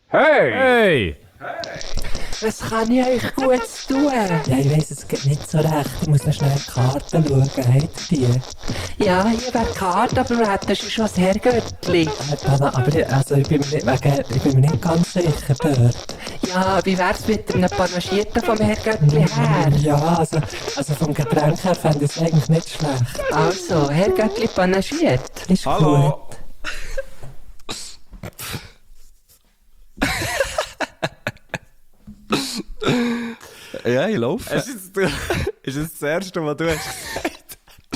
Hey! Hey! Was kann ich euch Gutes tun? Ja, ich weiss, es geht nicht so recht. Ich muss noch schnell die Karten schauen. Habt ihr die? Ja, hier wäre die Karte, aber wir hätten schon ein Herrgöttli. Aber ich bin mir nicht ganz sicher dort. Ja, wie wär's mit einem Panagierten vom Herrgöttli her? Ja, also vom Getränk her fände ich es eigentlich nicht schlecht. Also, Herrgöttli panagiert. Ist Hallo! gut. Ja, ich laufe. Ist das erste, was du hast gesagt?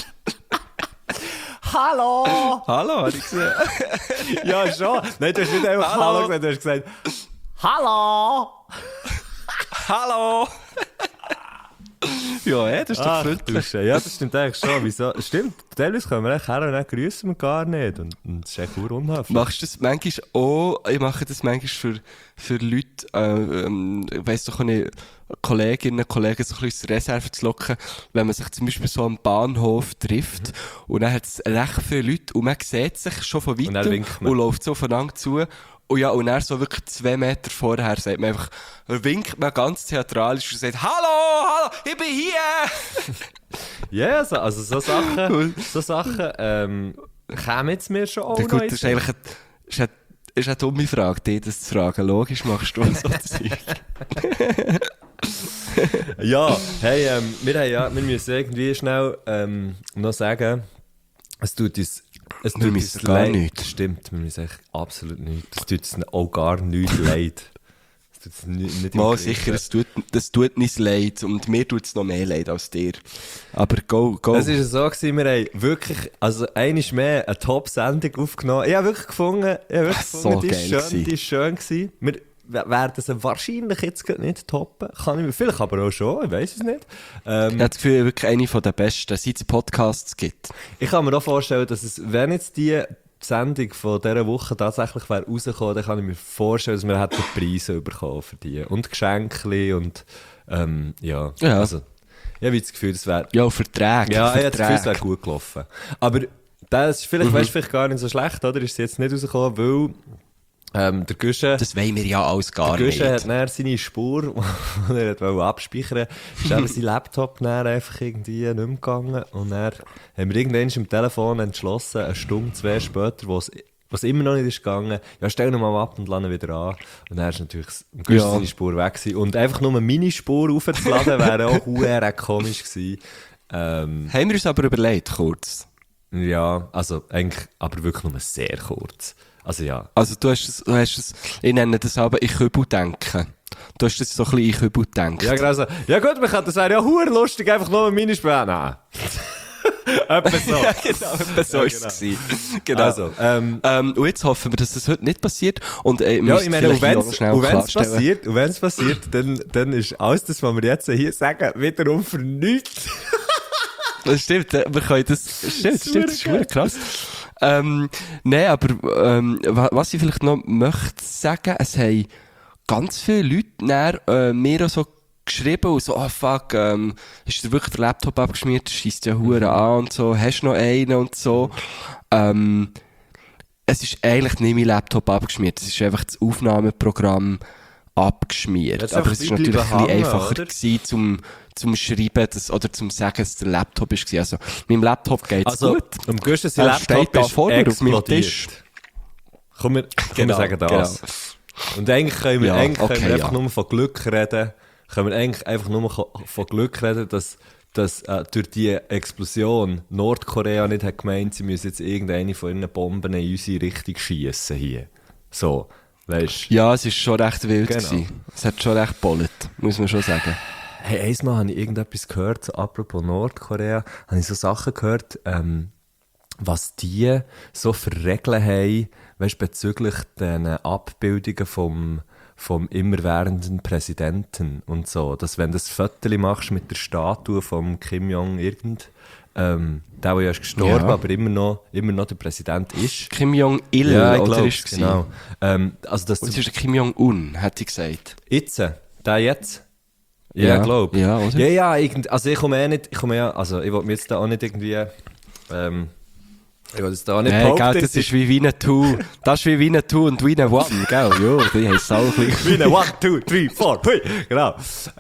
Hallo! Hallo, habe ich gesehen. Ja, schon. Nein, du hast nicht einfach Hallo gesagt, du hast gesagt Hallo! Hallo! Ja, das ist doch freundlich. Ja, das stimmt eigentlich schon. Wieso? Stimmt, teilweise kommen wir echt her und dann grüßen wir gar nicht. Und das ist echt unhöflich. Machst du das manchmal auch? Ich mache das manchmal für Leute, weiss doch nicht, Kolleginnen und Kollegen so ein bisschen aus der Reserve zu locken, wenn man sich zum Beispiel so am Bahnhof trifft und dann hat es recht viele Leute und man sieht sich schon von Und dann weitem winkt man. und läuft so aufeinander zu. Und ja, und dann so wirklich 2 Meter vorher sagt man einfach, winkt man ganz theatralisch und sagt, hallo, ich bin hier! Ja, also so Sachen kämen jetzt mir schon auch Ja, noch gut, in das ist den eigentlich eine dumme Frage, dich das zu fragen. Logisch machst du so Zeug. Ja, hey, wir müssen irgendwie schnell noch sagen, es tut uns Wir müssen gar nichts. Das stimmt, wir müssen echt absolut nichts. Das tut uns auch gar nichts leid. Das tut uns nicht Mal im sicher, Geringsten. das tut uns leid und mir tut es noch mehr leid als dir. Aber go. Es war so, wir haben wirklich, also einmal mehr eine Top-Sendung aufgenommen. Ich habe wirklich gefunden, so die geil ist schön gewesen. Wir werden sie wahrscheinlich jetzt gerade nicht toppen. Kann ich mir, vielleicht aber auch schon, ich weiß es nicht. Ich habe das Gefühl, wirklich eine der besten, seit es Podcasts gibt. Ich kann mir auch vorstellen, dass es, wenn jetzt die Sendung von dieser Woche tatsächlich wäre rausgekommen, dann kann ich mir vorstellen, dass wir hätten Preise bekommen für die. Und Geschenke und, ja. Ja. Also, ich habe das Gefühl, das wäre... Ja, Verträge. Ja, ich habe das Gefühl, es Verträge. wäre gut gelaufen. Aber das ist vielleicht, weißt du, vielleicht gar nicht so schlecht, oder? Ist es jetzt nicht rausgekommen, weil der Guschen... Das wollen wir ja alles gar Der nicht. Guschen hat dann seine Spur, die er wollte abspeichern, ist eben sein Laptop dann einfach irgendwie nicht mehr gegangen. Und dann haben wir irgendwann im Telefon entschlossen, 1 Stunde, 2 später, was immer noch nicht ist gegangen, ja, stell ihn mal ab und lade ihn wieder an. Und dann ist natürlich im Guschen seine Spur weg gewesen. Und einfach nur meine Spur aufzuladen, wäre auch verdammt komisch gewesen. Haben wir uns aber überlegt, kurz. Ja, also eigentlich, aber wirklich nur sehr kurz. Also ja. Also du hast es, ich nenne das aber «Ich Kübel denken». Du hast das so ein bisschen «Ich Kübel denken». Ja, genau so. Ja gut, das wäre ja verdammt lustig, einfach nur meine Späne. Nein. Etwa so. Ja, genau, so Ja, ist es gewesen. Genau. Also, Und jetzt hoffen wir, dass das heute nicht passiert. Und ja, müsst ich meine, und vielleicht hier noch schnell klarstellen. wenn es passiert, dann ist alles das, was wir jetzt hier sagen, wiederum für nichts. Das stimmt, wir können das... Stimmt, das ist wirklich krass. Nein, aber was ich vielleicht noch möchte sagen, es haben ganz viele Leute nachher, mir auch so geschrieben und so, fuck, ist dir wirklich der Laptop abgeschmiert, das scheisst ja hure an und so, hast du noch einen und so. Es ist eigentlich nicht mein Laptop abgeschmiert, es ist einfach das Aufnahmeprogramm abgeschmiert. Jetzt Aber einfach es ist natürlich bleiben ein bisschen hängen, einfacher oder? gewesen, zum Schreiben oder zum sagen, dass der Laptop war. Also, meinem Laptop geht's Also, gut. um Guschen, sein Er steht Laptop da ist vor mir auf meinem explodiert. Tisch. Komm, wir sagen das. Und eigentlich können wir, Ja, können wir okay, einfach ja. nur von Glück reden. Können wir eigentlich einfach nur von Glück reden, dass durch die Explosion Nordkorea nicht hat gemeint, sie müssen jetzt irgendeine von ihren Bomben in unsere Richtung schiessen hier. So, weißt du? Ja, es war schon recht wild. Genau. Gewesen. Es hat schon recht bollet, muss man schon sagen. Hey, einmal habe ich irgendetwas gehört, so apropos Nordkorea, habe ich so Sachen gehört, was die so für Regeln haben, weißt, bezüglich den Abbildungen vom immerwährenden Präsidenten und so. Dass wenn du das Foto machst mit der Statue vom Kim Jong der ja ist gestorben, Ja. aber immer noch der Präsident ist. Kim Jong-il, Ja, ich oder glaube, ist es? genau. Also, dass Und es ist der Kim Jong-un, hätte ich gesagt. Jetzt? Der jetzt? Ja, glaube Ja, oder? Ja, also ich komme ja, also ich will mir jetzt da auch nicht irgendwie, Ich will das da nicht Hey, behaupten. gell, das ist wie Wiener 2. Das ist wie Wiener 2 und Wiener 1, gell? Jo, die haben es auch gleich. Wie eine 1, 2, 3, 4, hui, genau.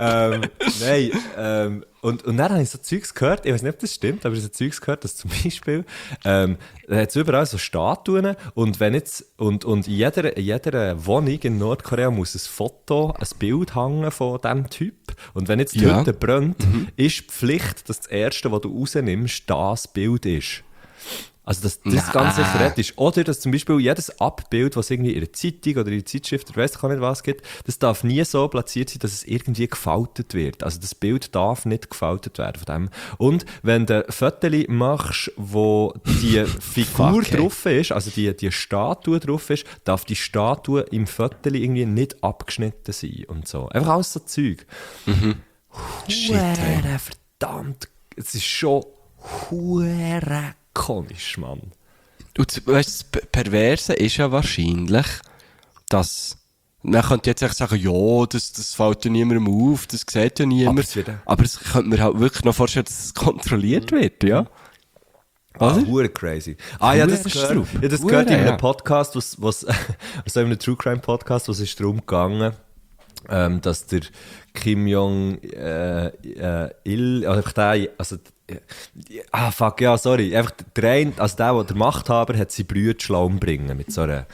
Nein, und dann habe ich so Zeugs gehört, ich weiß nicht, ob das stimmt, aber ich habe so Zeugs gehört, dass zum Beispiel, da hat es überall so Statuen und wenn jetzt, und in jeder Wohnung in Nordkorea muss ein Foto, ein Bild hängen von diesem Typ. Und wenn jetzt die Ja. Hütte brennt, ist die Pflicht, dass das Erste, was du rausnimmst, das Bild ist. Also, dass das ganz sicher ist. Oder, dass zum Beispiel jedes Abbild, was irgendwie in einer Zeitung oder in einer Zeitschrift oder weiss ich nicht was gibt, das darf nie so platziert sein, dass es irgendwie gefaltet wird. Also, das Bild darf nicht gefaltet werden von dem. Und wenn du Fotos machst, wo die Figur Okay. drauf ist, also die Statue drauf ist, darf die Statue im Foto irgendwie nicht abgeschnitten sein und so. Einfach alles so Zeug. Shit, hey. Hure, verdammt. Es ist schon hure komisch, Mann. Und weißt, das Perverse ist ja wahrscheinlich, dass man könnte jetzt echt sagen, ja, das fällt ja niemandem auf, das sieht ja niemand. Aber es könnte mir halt wirklich noch vorstellen, dass es kontrolliert wird, ja. Oder? Hure crazy. Ja, das Hure gehört, Strupp. ja, das gehört in Hure, einem ja. Podcast, also in einem True Crime Podcast, was ist darum gegangen, dass der Kim Jong-il, also einfach der, also, einfach der Machthaber hat seine Brüder schlau umbringen mit so einem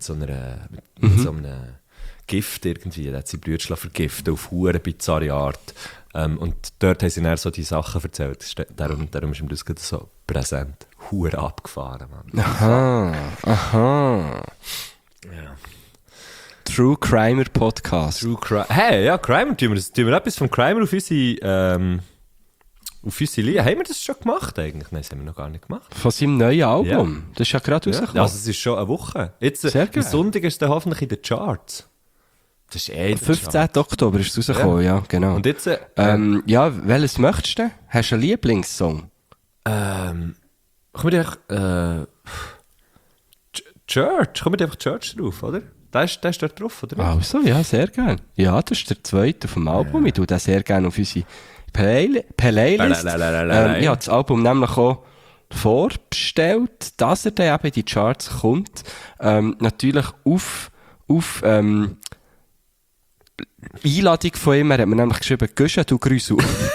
Gift irgendwie, der hat seine Brüder schlau vergiftet auf hure bizarre Art. Und dort haben sie dann so die Sachen erzählt, darum ist ihm das gerade so präsent. Hure abgefahren, Mann. Aha. Ja. True Crimer Podcast. True Crime. Hey, ja, Crimer, tun wir etwas vom Crimer auf unsere Linie. Haben wir das schon gemacht eigentlich? Nein, das haben wir noch gar nicht gemacht. Von seinem neuen Album. Ja. Das ist ja gerade Ja. rausgekommen. Also es ist schon eine Woche. Jetzt, Sehr am geil. Sonntag ist es dann hoffentlich in den Charts. Das ist in den 15. Charts. Oktober ist es rausgekommen, ja, genau. Und jetzt, Ja, welches möchtest du? Hast du einen Lieblingssong? kommen wir einfach, Church, kommen wir einfach Church drauf, oder? Der ist dort drauf, oder? Also, ja, sehr gerne. Ja, das ist der zweite vom Album. Ich tue den sehr gerne auf unsere Playlist. Ich habe das Album nämlich auch vorbestellt, dass er dann eben in die Charts kommt. Natürlich auf Einladung von ihm. Er hat mir nämlich geschrieben, «Gösche, du Grüße.»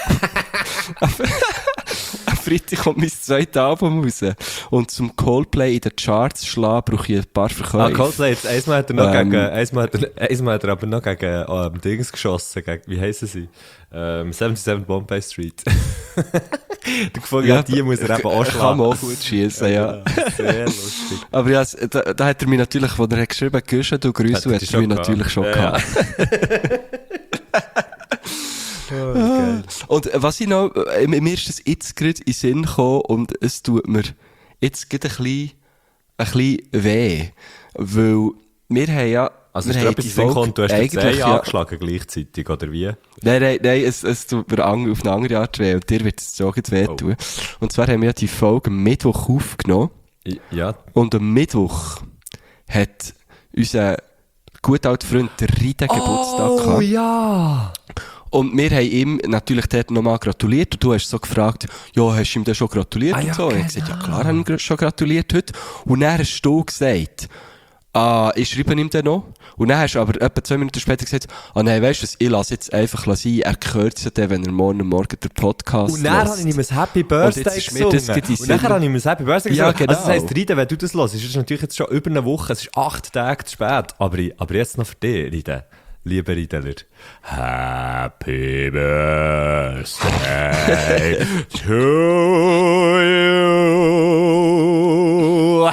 Am Freitag kommt mein zweites Album raus. Und zum Coldplay in den Charts zu schlagen, brauche ich ein paar Verkäufe. Coldplay, jetzt einmal hat er noch einmal hat er aber noch gegen Dings geschossen, gegen, wie heissen sie? 77 Bombay Street. Der gefunden hat, die muss er eben auch schlagen. Kann man auch gut schiessen, ja. Sehr lustig. Aber ja, da hat er mich natürlich, wo er hat geschrieben hat, «Grüße, du Grüße», hat er mich natürlich schon gehabt. Okay. Und was ich noch, mir ist das jetzt gerade in den Sinn gekommen und es tut mir jetzt gerade ein bisschen weh, weil wir haben ja, Also wir ist dir haben etwas die in den Sinn gekommen, du hast die eigentlich Zehen ja- angeschlagen gleichzeitig, oder wie? Nein, es tut mir auf eine andere Art weh und dir wird es so jetzt weh tun. Und zwar haben wir ja die Folge am Mittwoch aufgenommen Ja. und am Mittwoch hat unser guter alter Freund der Rita Geburtstag gehabt. ja! Und wir haben ihm natürlich dort nochmal gratuliert. Und du hast so gefragt, ja, hast du ihm denn schon gratuliert? Ah, und ja, so. Und ich habe gesagt, ja klar, haben wir schon gratuliert heute. Und dann hast du gesagt, ich schreibe ihm dann noch. Und dann hast du aber etwa 2 Minuten später gesagt, nein, weißt du was, ich lasse jetzt einfach sein, er hört es ja dann, wenn er morgen den Podcast Und dann habe ich ihm ein Happy Birthday jetzt ist mir das gesungen. gerade in Und dann Sinn. habe ich ihm ein Happy Birthday Ja, gesungen. Also das genau. heisst, Rita, wenn du das hörst, ist es natürlich jetzt schon über eine Woche, es ist 8 Tage zu spät. Aber jetzt noch für dich, Rita. Liebe Rideler. Happy Birthday to you.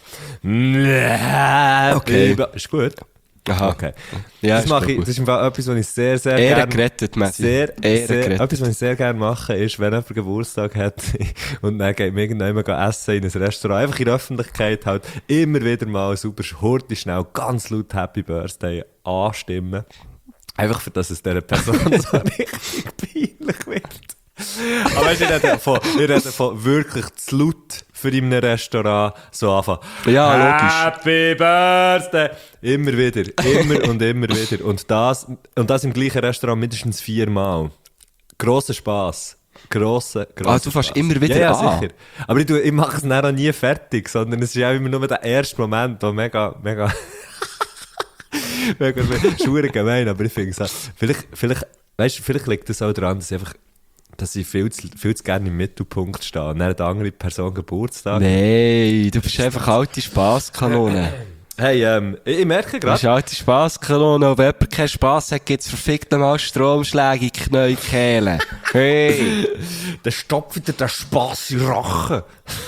Okay. Ist gut? Aha. Okay. Ja, das ist mache gut. ich, das ist im Fall etwas, was ich sehr, sehr Ehre gerne... gerettet, Messi. Sehr, Ehre sehr, gerettet. etwas, was ich sehr gerne mache, ist, wenn jemand Geburtstag hat und dann geht mir irgendjemand essen in ein Restaurant, einfach in der Öffentlichkeit halt immer wieder mal super hurtig schnell ganz laut Happy Birthday anstimmen. Einfach für dass es dieser Person so richtig peinlich wird. Aber weißt du, ich rede von wirklich zu laut für in einem Restaurant so anfangen. Ja, logisch. Happy Birthday! Immer wieder, immer und immer wieder. Und das im gleichen Restaurant mindestens 4 Mal. Grosser Spass. Grosser Du fährst Spass. immer wieder ja, an? sicher. Aber ich mache es dann auch nie fertig, sondern es ist auch immer nur der erste Moment, der mega schwer gemein, aber ich finde es auch, vielleicht liegt das auch daran, dass ich viel zu gerne im Mittelpunkt stehe. Und dann hat eine andere Person Geburtstag. Nein, du bist einfach alte Spasskanone. Hey, ich merke Du bist gerade, alte Spasskanone. Und wenn jemand keinen Spass hat, gibt es verfickt mal Stromschläge in die Knäuel. Hey! der stopft wieder den Spass in den Rachen.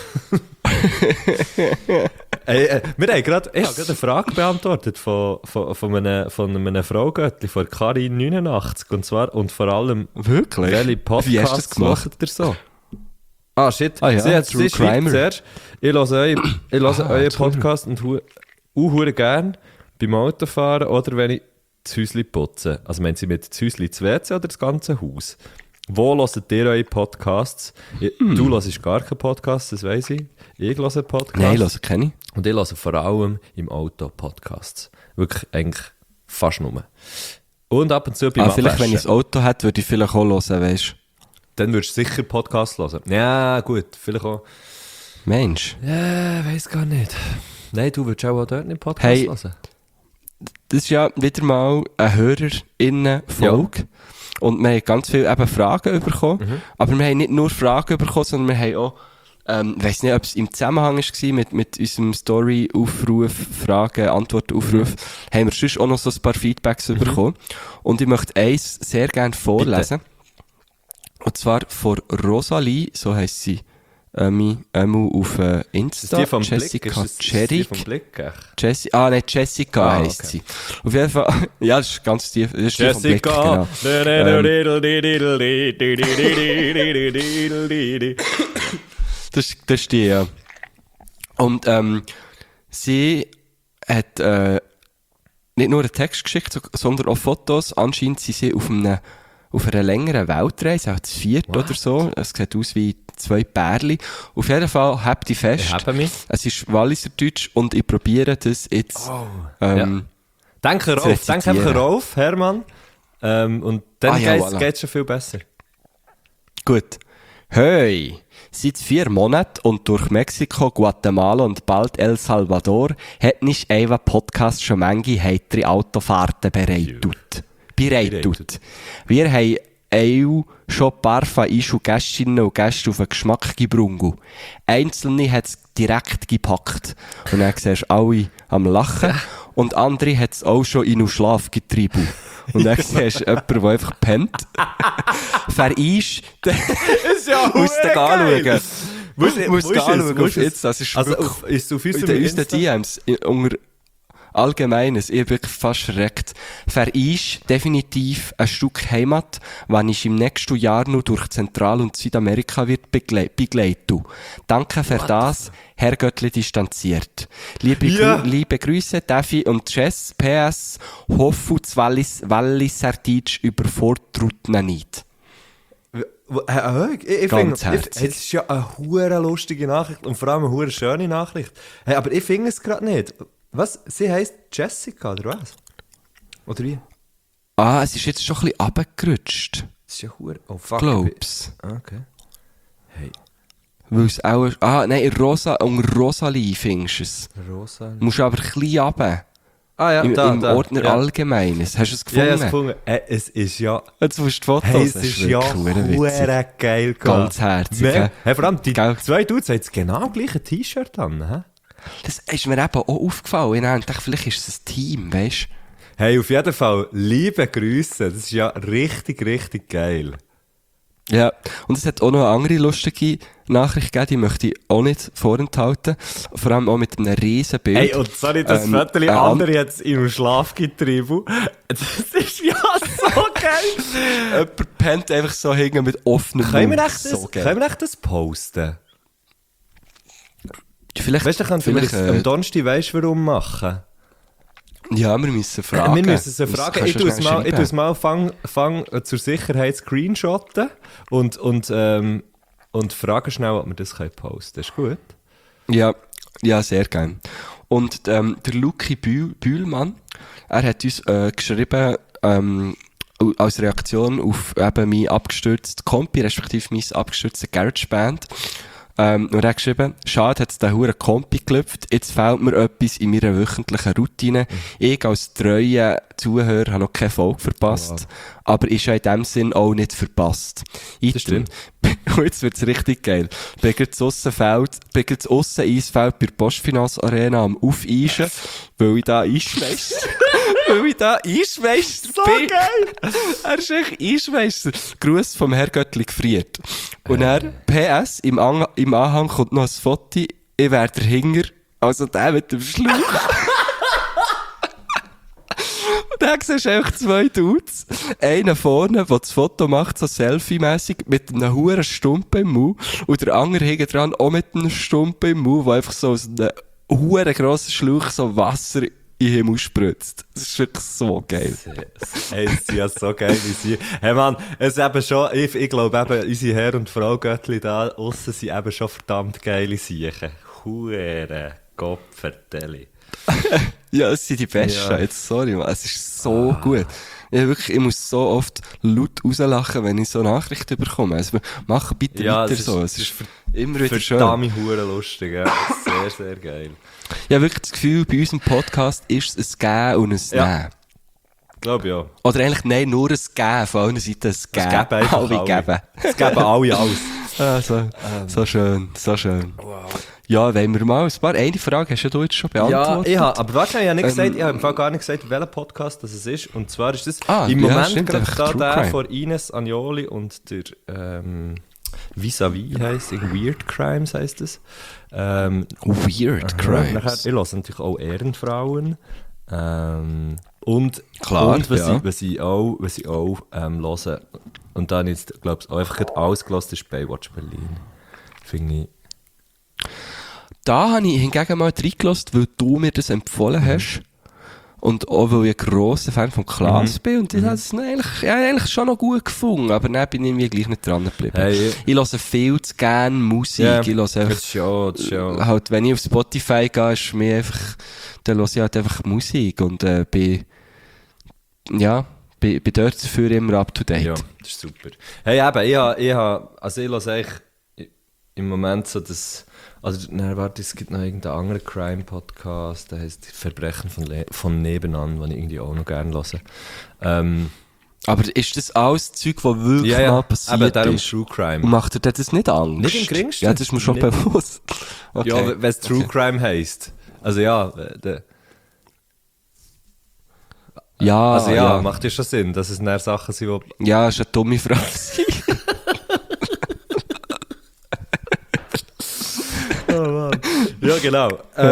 Ich habe gerade eine Frage beantwortet von einem Fraugöttli, von Karin89. Und vor allem, Wirklich? welche Wie hast du das Podcasts gemacht? macht ihr so? Ah, shit. Ah ja, Sie True schreibt Crimer. zuerst, ich höre euren True. Podcast und hure gern beim Autofahren oder wenn ich das Häuschen putze. Also meinen Sie mit das Häuschen das WC oder das ganze Haus? Wo hört ihr eure Podcasts? Du hörst gar keinen Podcast, das weiss ich. Ich höre Podcasts. Nein, lass keine. Und ich höre vor allem im Auto Podcasts. Wirklich eigentlich fast nur. Und ab und zu beim Vielleicht, wenn ich Abwaschen. ein Auto hätte, würde ich vielleicht auch hören, weißt du? Dann würdest du sicher Podcasts hören. Ja, gut, vielleicht auch. Mensch. Ja, weiss gar nicht. Nein, du würdest auch dort nicht Podcast Hey. hören. Das ist ja wieder mal eine HörerInnen-Folge. Und wir haben ganz viele eben Fragen bekommen. Aber wir haben nicht nur Fragen bekommen, sondern wir haben auch, ich weiss nicht, ob es im Zusammenhang war mit unserem Story-Aufruf, Fragen-Antwort-Aufruf, haben wir sonst auch noch so ein paar Feedbacks bekommen. Und ich möchte eins sehr gerne vorlesen. Und zwar von Rosalie, so heisst sie, auf Insta. Ist die vom Blick? Jessica Ist die Cherik. vom Blick? Echt? Jessica Ah, heisst okay. sie. Auf jeden Fall, ja, das ist ganz tief. Das ist die vom Blick, genau. Das ist die, ja. Und sie hat nicht nur einen Text geschickt, sondern auch Fotos. Anscheinend sind sie auf einer längeren Weltreise, auch zu viert oder so. Es sieht aus wie 2 Pärchen. Auf jeden Fall, habt ihr fest. Ich habe mich. Es ist Walliserdeutsch und ich probiere das jetzt. Denk einfach auf, Hermann. Und dann voilà. geht's schon viel besser. Gut. Hey, seit 4 Monaten und durch Mexiko, Guatemala und bald El Salvador hat nicht Eva Podcast schon manche heitere Autofahrten bereitet. Wir haben auch schon ein paar von uns Gästinnen und Gäste auf den Geschmack gebrungen. Einzelne hat es direkt gepackt. Und dann siehst du alle am Lachen. Und andere hat es auch schon in den Schlaf getrieben. Und dann siehst du jemanden, der einfach pennt. Wer ist Ja, musst du anschauen. Musst du anschauen auf es? jetzt. Das ist Also, wirklich ist es auf in unserem unseren Insta? DMs unter Allgemeines, ich bin wirklich fast schreckt. Für ich definitiv ein Stück Heimat, wenn ich im nächsten Jahr nur durch Zentral- und Südamerika wird begleiten. Danke für das, Herr Göttli distanziert. Liebe Grüße, Daffy und Jess, PS, hoffe, das Walliserdeutsch überfordert nicht. Ich Ganz finde, herzig. es ist ja eine hure lustige Nachricht und vor allem eine hure schöne Nachricht. Hey, aber ich finde es gerade nicht. Was? Sie heisst Jessica, oder was? Oder wie? Es ist jetzt schon ein bisschen runtergerutscht. Das ist ja hure... Oh fuck. Glaub's. Okay. Hey, Weil es auch... nein, Rosalie findest du es. Rosa. Du musst aber ein bisschen runter. Ah ja, Im da. Ordner ja. Allgemeines. Hast du es Ja, gefunden? ja, es gefunden. Es ist ja... Jetzt musst du die Fotos. Hey, es Das ist ja wirklich witzig. hure geil Ganz herzig, ja. Hey, vor allem, die Gell? 2 Dudes haben jetzt genau gleich ein T-Shirt an, hä? Das ist mir eben auch aufgefallen. Ich dachte, vielleicht ist es ein Team, weißt du? Hey, auf jeden Fall, liebe Grüße. Das ist ja richtig, richtig geil. Ja, und es hat auch noch eine andere lustige Nachricht gegeben, die möchte ich auch nicht vorenthalten. Vor allem auch mit einem riesen Bild. Hey, und sorry, das Viertel andere hat es im Schlaf getrieben. Das ist ja so geil. Jemand pennt einfach so hinten mit offenem Können wir Mund. echt So geil. das posten? Vielleicht, Weißt du, können wir das am Donnerstag, weißt du, warum machen? ja, wir müssen fragen. Wir müssen sie Das fragen. kannst Ich du tue es schnell mal, schreiben. fang zur Sicherheit screenshotten und frage schnell, ob wir das posten können. Ist gut? Ja, sehr gern. Und der Luki Bühlmann, er hat uns geschrieben, als Reaktion auf eben mein abgestürztes Kompi, respektive mein abgestürztes GarageBand. Und er hat geschrieben, schade, hat's den huren Kompi gelüpft, jetzt fehlt mir etwas in meiner wöchentlichen Routine. Ich als treuer Zuhörer habe noch keine Folge verpasst, aber ist ja in dem Sinn auch nicht verpasst. Das stimmt. Und jetzt wird's richtig geil. Bin das Ausseneisfeld bei der Postfinanz Arena am Aufeischen, weil ich da Eismeister So bin. geil! Er ist echt Eismeister. Gruß vom Herr Göttli gefriert. Und er, PS, im Anhang kommt noch ein Foto, ich wäre der Hinger, also der mit dem Schlauch. Und dann siehst du einfach 2 Dudes. Einer vorne, der das Foto macht, so selfie-mässig, mit einem huren Stumpen im Mund. Und der andere hinten dran auch mit einem Stumpen im Mund, der einfach so aus einem huren grossen Schlauch so Wasser in den Himmel spritzt. Das ist wirklich so geil. Hey, es sind ja so geil, wie sie. Hey Mann, es ist eben schon, ich glaube eben, unsere Herr und Frau Göttli da aussen sind eben schon verdammt geile Siechen. Hure Gottverdeli. Ja, es sind die Besten. Ja. Jetzt, sorry, man. Es ist so gut. Ich muss so oft laut rauslachen, wenn ich so Nachrichten bekomme. Also, mach bitte Ja, weiter es ist- so. Es ist immer wieder schön. Verdammt hure lustig, ja. Sehr, sehr geil. Ich habe wirklich das Gefühl, bei unserem Podcast ist es ein Geben und ein Ja. Nehmen. Glaub ja. Oder eigentlich, nein, nur ein Geben. Von allen Seiten ein Geben. Es geben einfach Alle alle. geben. Es geben alle alles. So schön, so schön. Ja, wollen wir mal eine Frage hast ja du jetzt schon Ja, beantwortet. aber warte, ich habe nicht gesagt, ich habe im Fall gar nicht gesagt, welcher Podcast das es ist. Und zwar ist das im ja, Moment stimmt, gerade einfach da True der Crime. von Ines Agnoli und der Vis-à-vis heisst es, Weird Crimes heisst es. Weird Nachher, Crimes. ich höre natürlich auch Ehrenfrauen. Und, Klar, und was ja. ich auch höre, und dann jetzt, glaube ich, auch einfach gerade alles gehört, ist Baywatch Berlin. Finde ich. Da habe ich hingegen mal reingelassen, weil du mir das empfohlen hast. Und auch weil ich ein grosser Fan von Klaas bin. Und ich habe es eigentlich schon noch gut gefunden. Aber dann bin ich irgendwie gleich nicht dran geblieben. Hey, Ich höre viel zu gerne Musik. Ja, Ich höre das einfach, ist schon, halt, wenn ich auf Spotify gehe, ist mir einfach, dann höre ich halt einfach Musik. Und bin dort dafür immer up to date. Ja, das ist super. Hey, eben, ich höre eigentlich im Moment so das, also, nein, warte, es gibt noch irgendeinen anderen Crime-Podcast, der heisst Verbrechen von Nebenan, den ich irgendwie auch noch gerne höre. Aber ist das alles Zeug, das wirklich mal passiert eben darum ist? True Crime. Und macht dir das nicht Angst? Nicht im geringsten. Ja, das ist mir schon Nicht. bewusst. Okay. Ja, wenn es True Crime heisst. Also ja, Ja, macht ja schon Sinn, dass es dann Sachen sind, die... Ja, ist eine dumme Frage. Ja, genau.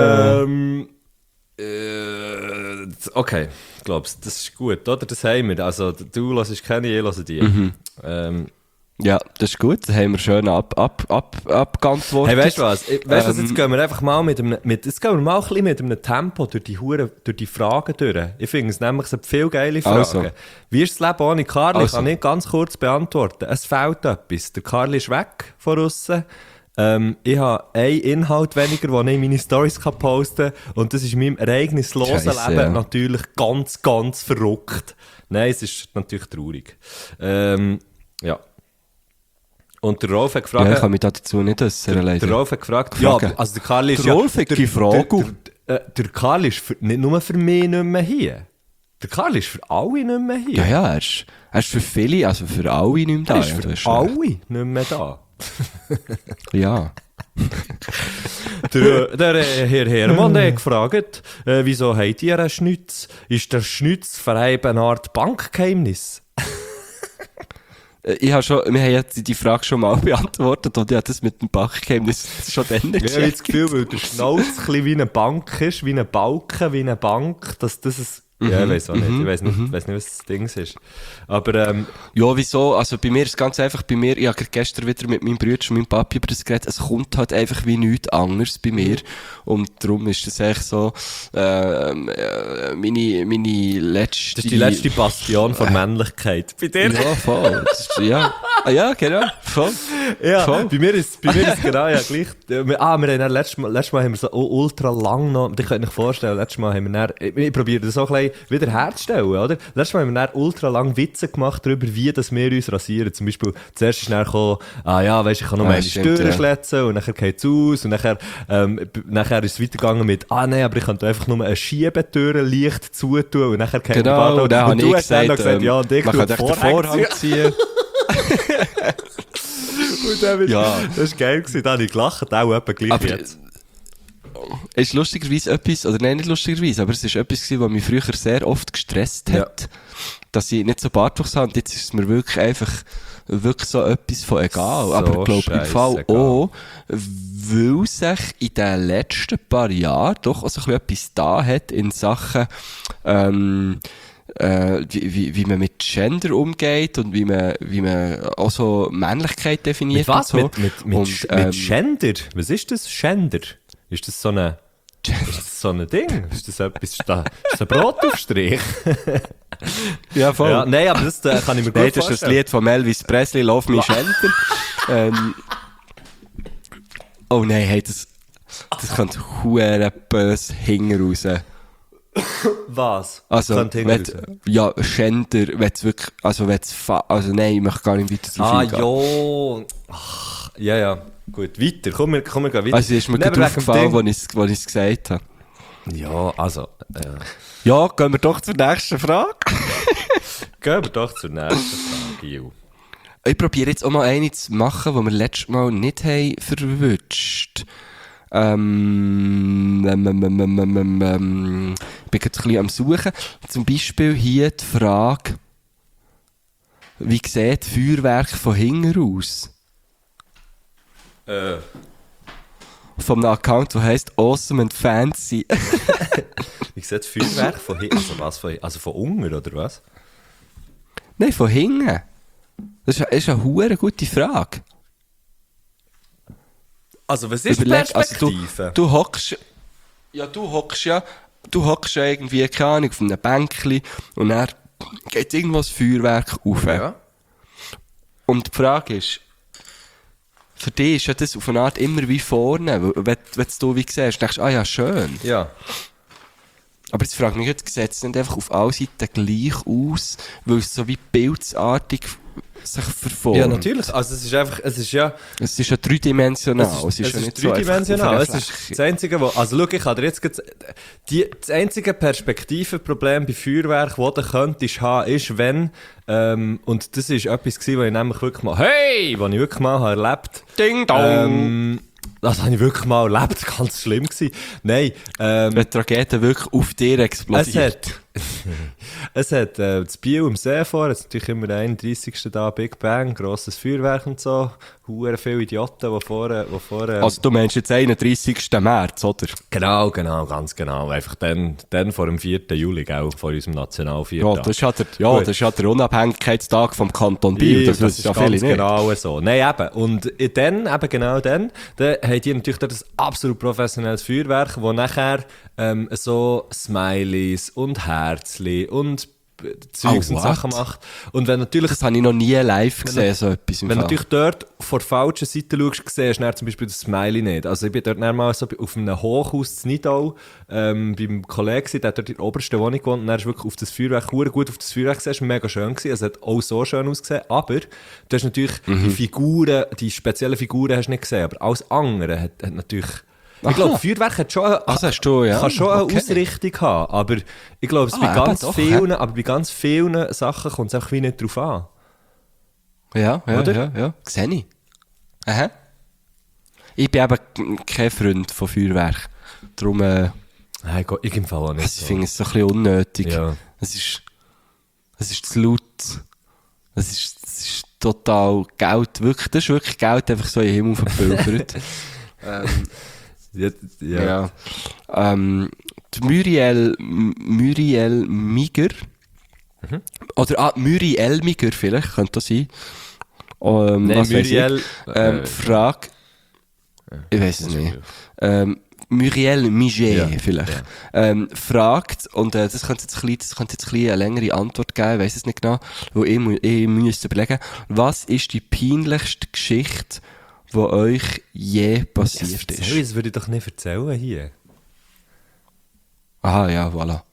Okay, glaubst das ist gut, oder? Das haben wir. Also, du hörst keine, ich höre die. Ja, das ist gut. Das haben wir schön abgeantwortet. Hey, weißt du was? Jetzt gehen wir einfach mal jetzt gehen wir mal ein bisschen mit einem Tempo durch die Fragen durch. Ich finde es nämlich, es hat viele geile Fragen. Also. Wie ist das Leben ohne Karli? Also. Kann ich ganz kurz beantworten. Es fehlt etwas. Der Karli ist weg von aussen. Ich habe einen Inhalt weniger, den ich in meine Storys posten kann. Und das ist in meinem ereignislosen Scheisse, Leben ja. natürlich ganz, ganz verrückt. Nein, es ist natürlich traurig. Ja. Und der Rolf hat gefragt... Ja, ich kann mich dazu nicht äußern, leider. Der Rolf hat gefragt, Fragen. ja, also der Karli ist Der Rolf hat die Frage. Der Karli ist nicht nur für mich nicht mehr hier. Der Karli ist für alle nicht mehr hier. Ja, ja, er ist für viele, also für alle nicht mehr da. Er ist ja, für du hast alle recht. nicht mehr da. Ja. Der Herr Hermann der hat gefragt, wieso habt ihr einen Schnitz? Ist der Schnitz für eine Art Bankgeheimnis? Wir haben jetzt die Frage schon mal beantwortet und ich habe das mit dem Bankgeheimnis schon dann nicht Ich habe das Gefühl, weil der Schnauz ein bisschen wie eine Bank ist, wie eine Balken, wie eine Bank, dass das ein... Ja, ich weiss auch nicht. Ich weiss nicht, was das Ding ist. Aber, Ja, wieso? Also bei mir ist es ganz einfach, ich habe gestern wieder mit meinem Bruder und meinem Papi über das geredet, es kommt halt einfach wie nichts anderes bei mir. Und darum ist das echt so, meine letzte... das ist die letzte Bastion von Männlichkeit. Bei dir? Ja, voll. Ja. Ja, genau. Voll. Ja, Voll. bei mir ist genau ja gleich. Wir haben dann letztes Mal haben wir so ultra lang noch, ich könnte euch vorstellen, letztes Mal haben wir dann, ich probiere das so ein bisschen wieder herzustellen, oder? Letztes Mal haben wir dann ultra lang Witze gemacht darüber, wie dass wir uns rasieren. Zum Beispiel, zuerst ist dann gekommen, ich kann noch meine Stirn schletzen und nachher geht's aus und nachher ist es weitergegangen mit, nein, aber ich kann einfach nur eine Schiebetür leicht zutun und nachher geht Genau, und dann habe ich gesagt, und ich man kann echt den Vorhang ziehen. Und dann das war geil gewesen, da habe ich gelacht, auch etwa gleich Aber jetzt. es ist lustigerweise etwas, oder nein, nicht lustigerweise, aber es ist etwas gewesen, was mich früher sehr oft gestresst hat, dass ich nicht so Bartwuchs habe, und jetzt ist es mir wirklich so etwas von egal. So aber ich glaube im Fall scheissegal. auch, weil sich in den letzten paar Jahren doch auch so ein bisschen etwas da hat in Sachen, wie man mit Gender umgeht und wie man auch so Männlichkeit definiert. Mit was? Und so. Mit Gender? Was ist das? Gender? Ist das so ein Ding? Ist das etwas? Ist das ein Brotaufstrich? Ja, voll. Ja, nein, aber das kann ich mir gut Nein, das ist vorstellen. das Lied von Elvis Presley, Love Me Shelter. Oh nein, hey, das kommt hure böse hinten raus. Was? Also, Kommt hinten raus? ja, Gender, wenn's wirklich, also nein, ich möchte gar nicht weiter drauf eingehen. Jo. Ach, ja. Gut, weiter. Komm, wir gehen weiter. Also, ist mir Nein, gerade aber wegen aufgefallen, dem als ich es gesagt habe. Ding- Ja, also. Ja, gehen wir doch zur nächsten Frage. Gehen wir doch zur nächsten Frage, Gil. Ich probiere jetzt auch mal eine zu machen, die wir letztes Mal nicht haben verwünscht. Ich bin jetzt ein bisschen am Suchen. Zum Beispiel hier die Frage, wie sieht Feuerwerk von hinten aus? Von einem Account, der heisst Awesome and Fancy. Wie sieht das Feuerwerk von hinten? Also was? Also von unten, oder was? Nein, von hinten. Das ist eine hure gute Frage. Also was ist die Überleg, Perspektive? du hockst ja irgendwie, keine Ahnung, auf einem Bänkchen und dann geht irgendwo das Feuerwerk auf. Ja. Und die Frage ist, für dich ist ja das auf eine Art immer wie vorne, wenn du wie siehst, denkst du, ja, schön. Ja. Aber jetzt frage ich mich, sieht es nicht einfach auf allen Seiten gleich aus, weil es so wie pilzartig sich verformt? Ja, natürlich. Also es ist einfach, Es ist ja dreidimensional. Es ist ja nicht dreidimensional. So Es ist das einzige, also schau, ich kann dir jetzt das einzige Perspektivenproblem bei Feuerwerk, das du könntest haben, ist, wenn, und das ist etwas gewesen, was ich nämlich wirklich mal, was ich wirklich mal habe erlebt. Ding dong! Das habe ich wirklich mal erlebt, ganz schlimm gewesen. Nein, Wenn die Rakete wirklich auf dir explodiert. Es hat das Biel im See vor, jetzt natürlich immer der 31. da, Big Bang, grosses Feuerwerk und so, hure viele Idioten, die vorne Also du meinst jetzt 31. März, oder? Genau, ganz genau. Einfach dann vor dem 4. Juli, gell, vor unserem Nationalviertag. Ja, das ist ja der Unabhängigkeitstag vom Kanton Biel. Das wissen ja viele ganz nicht. genau so. Nein, eben. Und dann haben die natürlich dort ein absolut professionelles Feuerwerk, wo nachher so Smileys und Herzli und Zeugs und what? Sachen macht. Und wenn natürlich... Das habe ich noch nie live gesehen, so etwas im Wenn du Fall. natürlich dort vor der falschen Seite schaust, siehst du dann zum Beispiel das Smiley nicht. Also ich bin dort dann mal so auf einem Hochhaus in Nidau beim Kollegen, der hat dort in der obersten Wohnung gewohnt und dann ist wirklich auf das Feuerwerk, gut auf das Feuerwerk gesehen, es war mega schön gewesen, es hat auch so schön ausgesehen, aber du hast natürlich die Figuren, die speziellen Figuren hast du nicht gesehen, aber alles andere hat natürlich... Ich glaube, Feuerwerk hat schon, hast du, ja. kann schon eine Okay. Ausrichtung haben, aber ich glaube, es bei ganz vielen Sachen kommt es einfach wie nicht drauf an. Ja, Oder? ja. Sehe ich. Aha. Ich bin eben kein Freund von Feuerwerk. Darum, Nein, ich im Fall auch nicht. ich finde es so ein bisschen unnötig. Ja. Es ist zu laut. Es ist total Geld. Wirklich, das ist wirklich Geld einfach so in den Himmel verpulvert. Ja. Die Muriel Miger. Oder, Muriel Miger vielleicht, könnte das sein. Nein, was weiss Muriel... ich? Frage. Ich weiß es nicht. Muriel Miget Ja, vielleicht, fragt, und das könnte jetzt ein bisschen eine längere Antwort geben, ich weiss es nicht genau, wo ich müsste überlegen, was ist die peinlichste Geschichte, die euch je passiert ist? Das würde ich doch nicht erzählen hier. Aha, ja, voilà.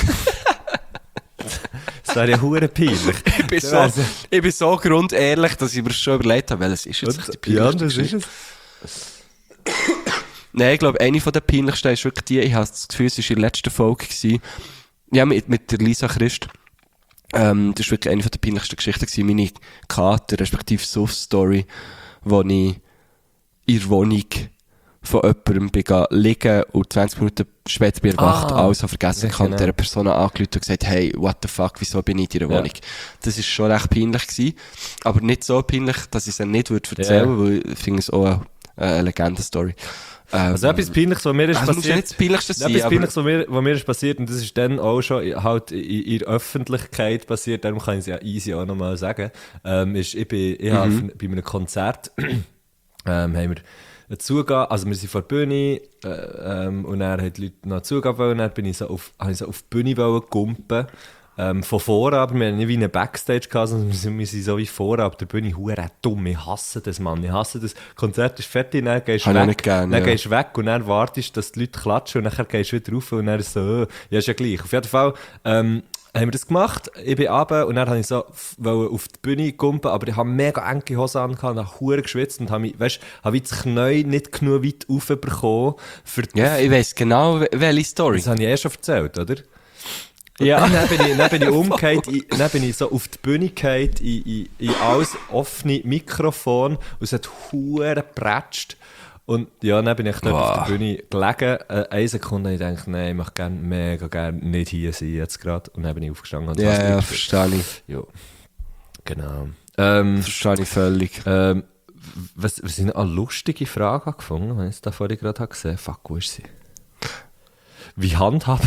Das wäre ja verdammt peinlich. Ich bin so grundehrlich, dass ich mir schon überlegt habe, welches ist jetzt die Ja, peinlichste das ist Geschichte. es. Nein, ich glaube, eine von der peinlichsten ist wirklich die, ich habe das Gefühl, es war in der letzten Folge gewesen. Ja, mit der Lisa Christ. Das war wirklich eine von der peinlichsten Geschichten gewesen. Meine Kater, respektive Suff-Story, wo ich in der Wohnung von jemandem bin liegen und 20 Minuten später bin ich erwacht, alles habe vergessen, ich habe genau. dieser Person angerufen und gesagt, hey, what the fuck, wieso bin ich in deiner Wohnung? Das war schon recht peinlich gewesen, aber nicht so peinlich, dass ich es nicht erzählen würde, weil ich finde es auch eine Legendenstory. Also etwas Peinliches, was mir ist Also muss ja passiert. nicht das Peinlichste sein, Etwas aber... Peinliches, was mir ist passiert, und das ist dann auch schon halt in der Öffentlichkeit passiert, darum kann ich es ja easy auch nochmal sagen, ist, ich habe bei einem Konzert, haben wir einen Zugang, also wir sind vor der Bühne, und dann haben die Leute noch Zugang wollen, und dann bin ich so habe ich so auf die Bühne gumpen, von vorne, aber wir haben nicht wie einen Backstage gehabt, sondern wir sind so wie vorne auf der Bühne, hure dumm, ich hasse das, Mann, ich hasse das. Konzert ist fertig, dann gehst du Habe ich weg, nicht gern, dann ja. gehst du weg und dann wartest, dass die Leute klatschen und dann gehst du wieder rauf und dann so, ja, ist ja gleich. Auf jeden Fall, haben wir das gemacht, ich bin runter und dann habe ich so auf die Bühne gumpen, aber ich habe mega enge Hosen an, und habe hure geschwitzt und habe das Knie nicht genug weit raufbekommen. Ja, ich weiss genau, welche Story. Das habe ich schon erzählt, oder? Ja. Und dann bin ich umgekehrt, dann bin ich so auf die Bühne gefallen, in alles offene Mikrofon und es hat hure gepratscht. Und ja, dann bin ich dort auf der Bühne gelegen, eine Sekunde, und ich dachte, nein, ich möchte mega gerne nicht hier sein jetzt gerade. Und dann bin ich aufgestanden und Ja, verstehe ich. Ja, genau. Verstehe ich völlig. Was sind noch eine lustige Frage gefunden, wenn ich es da vorhin gerade gesehen habe? Fuck, wo ist sie? Wie handhabt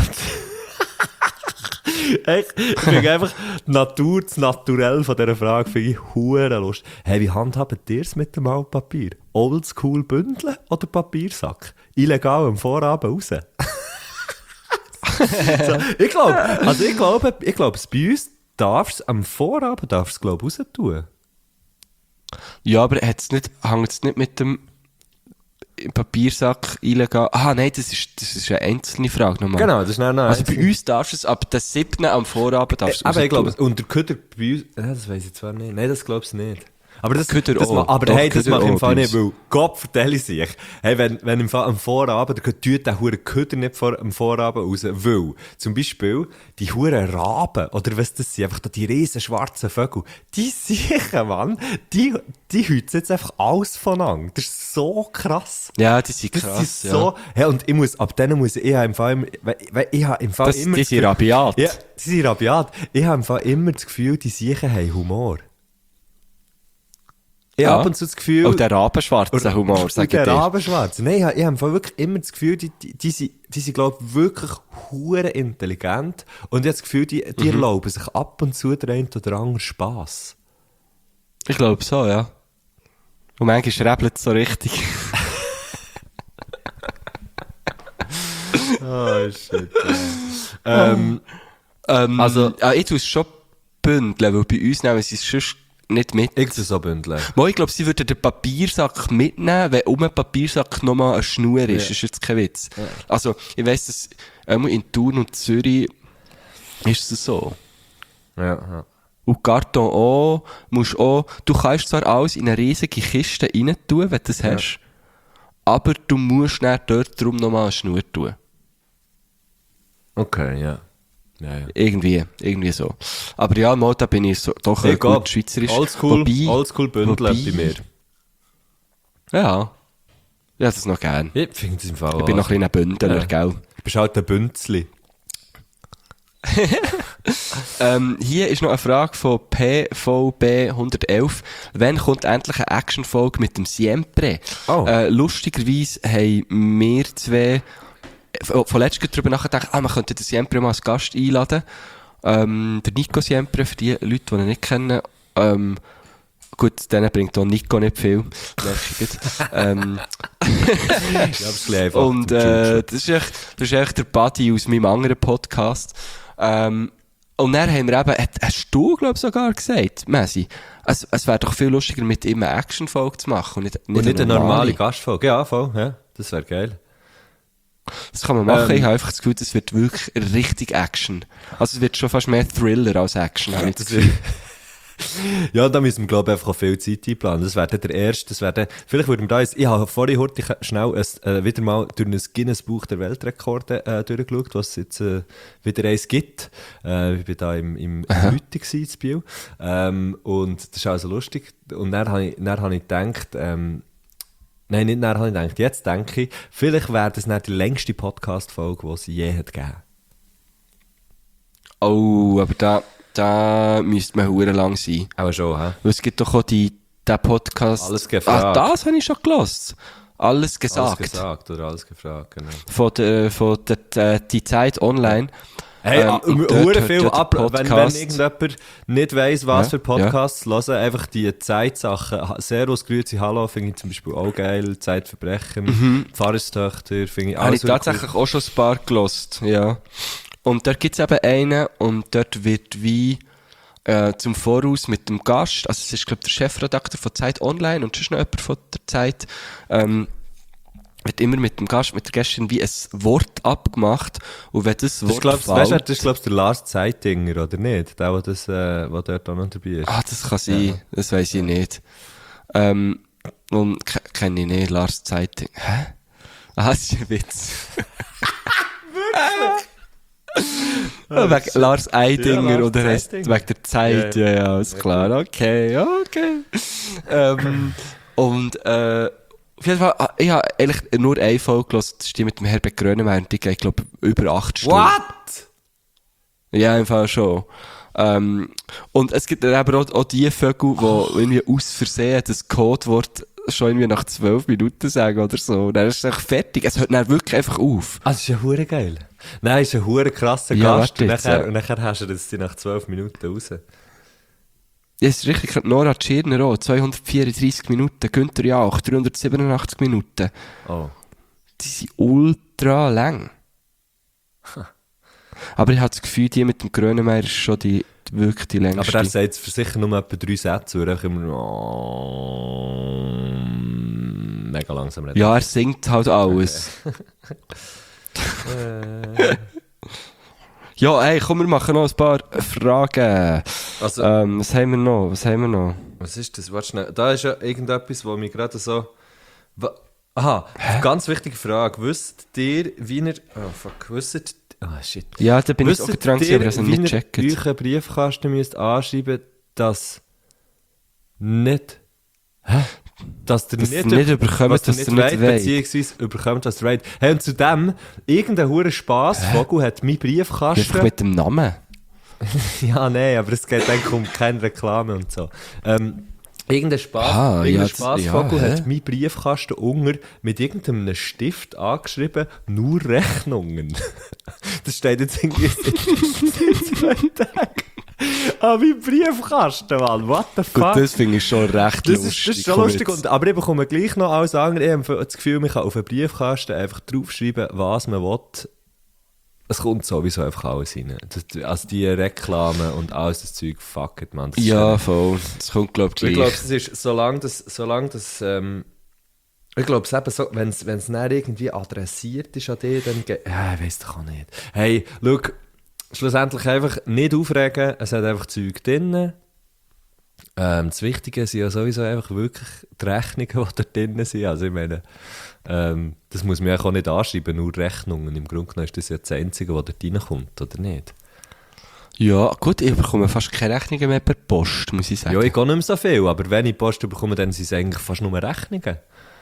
ich finde einfach die Natur, das Naturell von dieser Frage finde ich hure lustig. Hey, wie handhabt ihr es mit dem Altpapier? Oldschool bündeln oder Papiersack? Illegal am Vorabend raus? So, ich glaube, bei uns darfst du am Vorabend glaub raus tun. Ja, aber hängt es nicht mit dem Papiersack illegal? Ah, nein, das ist eine einzelne Frage nochmal. Genau, das ist noch Also bei uns darfst du es ab der 7. am Vorabend darfst du aber ich glaube, raus tun. und der Köder bei uns, das weiss ich zwar nicht. Nein, das glaubst du nicht. Aber das Köder auch. aber Doch, hey, das Köder mache ich im auch Fall bei nicht, weil Gott vertelle ich sich. Hey, wenn im Fall am Vorabend, dann tut der hure Köder nicht am Vorabend raus, weil zum Beispiel die hure Raben, oder was das sind, einfach da die riesen schwarzen Vögel, die sicher, Mann, die hüten jetzt einfach alles voneinander. Das ist so krass. Ja, die sind Das krass, ist ja. so, hey, und ab denen muss ich im Fall immer, weil ich habe im Fall immer Die sind rabiat. ja, sie sind rabiat. Ich habe im Fall immer das Gefühl, die Siechen haben Humor. Ich habe ab und zu das Gefühl... Auch der rabenschwarze Humor, sag ich der dir. Rabenschwarze. Nein, ich habe im Fall wirklich immer das Gefühl, die sind glaube ich, wirklich hure intelligent. Und ich habe das Gefühl, die erlauben sich ab und zu den einen oder anderen Spass. Ich glaube so, ja. Und manchmal rebelt es so richtig. Oh, shit. Also, ich tue es schon bündeln, weil bei uns nehmen sie es sonst nicht mit. Ich tue so bündeln. Ich glaube, sie würden den Papiersack mitnehmen, wenn um den Papiersack nochmal eine Schnur ist. Das ist jetzt kein Witz. Ja. Also, ich weiss, dass in Thun und Zürich ist es so. Ja. Und Karton auch, du kannst zwar alles in eine riesige Kiste rein tun, wenn du das hast, aber du musst dann dort drum nochmal eine Schnur tun. Okay, ja. Irgendwie so. Aber ja, mal, da bin ich doch gut schweizerisch. Oldschool bündeln bei mir. Ja. Ja, das noch gern. Ich finde es im Fall Ich bin noch ein kleiner Bündler, gell? Du bist halt ein Bünzli. Hier ist noch eine Frage von PVB 111. Wann kommt endlich eine Action-Folge mit dem Siempre? Lustigerweise haben wir zwei von letztem darüber nachgedacht, man könnte den Siempre mal als Gast einladen. Der Nico Siempre, für die Leute, die ihn nicht kennen. Gut, denen bringt auch Nico nicht viel. aber es ist ein bisschen einfach. Und das ist echt der Buddy aus meinem anderen Podcast. Und dann haben wir eben, hast du, glaube ich, sogar gesagt, Messi, es wäre doch viel lustiger, mit ihm eine Action-Folge zu machen und nicht eine normale Gastfolge. Ja, voll, ja, das wäre geil. Das kann man machen. Ich habe einfach das Gefühl, es wird wirklich richtig Action. Also es wird schon fast mehr Thriller als Action, habe ich das Gefühl. Ja, da müssen wir, glaube ich, einfach auch viel Zeit einplanen. Das wäre der erste, vielleicht würden wir da jetzt, ich habe vorhin heute schnell wieder mal durch ein Guinness-Buch der Weltrekorde durchgeschaut, was es jetzt wieder eins gibt. Ich war da im Rütti in Biel. Und das ist also lustig. Und dann habe ich gedacht, nein, nicht dann habe ich gedacht, jetzt denke ich, vielleicht wäre das nicht die längste Podcast-Folge, die es je hat gegeben. Oh, aber da müsste man verdammt lang sein. Aber schon, hä? Weil es gibt doch auch den Podcast... Alles gefragt. Das habe ich schon gehört. Alles gesagt. Alles gesagt oder alles gefragt, genau. Von der die Zeit online. Hey, und dort hört viel ja ab, der wenn Podcast- irgendjemand nicht weiss, was Ja, für Podcasts hören, einfach die Zeitsachen. Servus, Grüezi, Hallo finde ich zum Beispiel auch geil. Zeitverbrechen, Pfarrerstöchter finde ich Habe alles ich tatsächlich auch schon ein paar gelost, ja. Und dort gibt es eben einen und dort wird wie zum Voraus mit dem Gast, also es ist glaube ich der Chefredakteur von Zeit Online und sonst noch jemand von der Zeit, wird immer mit dem Gast, mit der Gästin wie ein Wort abgemacht und wenn das Wort Das fällt... ist, glaubst du, der Lars Zeitinger, oder nicht? Der dort auch noch dabei ist. Ah, das kann sein, das weiss ich nicht. Und kenne ich nicht, Lars Zeitung. Hä? Ah, das ist ein Witz. Wegen Lars Eidinger, Ja, Lars oder heisst Zeitinger. wegen der Zeit, ja, ist klar, okay. Und auf jeden Fall, ich habe eigentlich nur eine Folge gehört, das ist die mit dem Herbert Grönemeyer, und die geht, glaube ich, über 8 Stunden. What? Ja, im Fall schon. Und es gibt dann eben auch die Vögel, die irgendwie aus Versehen das Codewort schon irgendwie nach 12 Minuten sagen oder so. Und dann ist es echt fertig. Es hört dann wirklich einfach auf. Ah, das ist ja hure geil. Nein, ist ein hure krasser Ja, Gast. warte Und jetzt, nachher hast du das nach 12 Minuten raus. Ja, es ist richtig. Nora Tschirner auch, 234 Minuten. Günther Jauch, 387 Minuten. Oh. Die sind ultra lang. Aber ich habe das Gefühl, die mit dem Grönemeyer ist schon wirklich die längste. Aber der sagt für sicher nur etwa 3 Sätze, oder? Immer mega langsam reden. Ja, er singt halt alles. Ja, ey, komm, wir machen noch ein paar Fragen. Also, Was haben wir noch? was ist das? Warte schnell. Da ist ja irgendetwas, wo mich gerade so... Aha, ganz wichtige Frage. Wisst ihr, wie ihr... Oh, fuck. Wisst... Ah, shit. Ja, da bin ich auch Wisst dran gewesen, aber ich habe es wie nicht ihr gecheckt. euch einen Briefkasten müsst anschreiben, dass nicht... Hä? Dass ihr Dass nicht, ihr nicht überkommt, was ihr dass ihr nicht wollt, wollt. beziehungsweise überkommt, was ihr wollt. Hey, und zudem, irgendein hure Spassvogel hat meinen Einfach Briefkasten... mit dem Namen. Ja, nein, aber es geht eigentlich um keine Reklame und so. Irgendein Ah, ja, das- Spassvogel ja, hä? hat meinen Briefkasten unter mit irgendeinem Stift angeschrieben, nur Rechnungen. Das steht jetzt irgendwie seit 2 Tagen. Ah, mein Briefkasten, Mann, what the fuck? Gut, das finde ich schon recht Das lustig. ist schon Komm lustig, jetzt. aber ich bekomme gleich noch alles andere. Ich habe das Gefühl, man kann auf einen Briefkasten einfach draufschreiben, was man will. Es kommt sowieso einfach alles rein. Also die Reklame und alles das Zeug, fuck it, man. Das ist Ja, voll. Das kommt, glaube ich, ich glaube, gleich. es ist, solange das ich glaube, es eben so, wenn es nicht irgendwie adressiert ist an dich, dann ja, ich weiss doch auch nicht. Hey, schau, schlussendlich einfach nicht aufregen, es hat einfach Zeug drin. Das Wichtige sind ja sowieso einfach wirklich die Rechnungen, die da drin sind. Also ich meine, das muss man ja auch nicht anschreiben, nur Rechnungen. Im Grunde genommen ist das ja das Einzige, was dort reinkommt, oder nicht? Ja, gut, ich bekomme fast keine Rechnungen mehr per Post, muss ich sagen. Ja, ich gehe nicht mehr so viel, aber wenn ich Post bekomme, dann sind es eigentlich fast nur Rechnungen.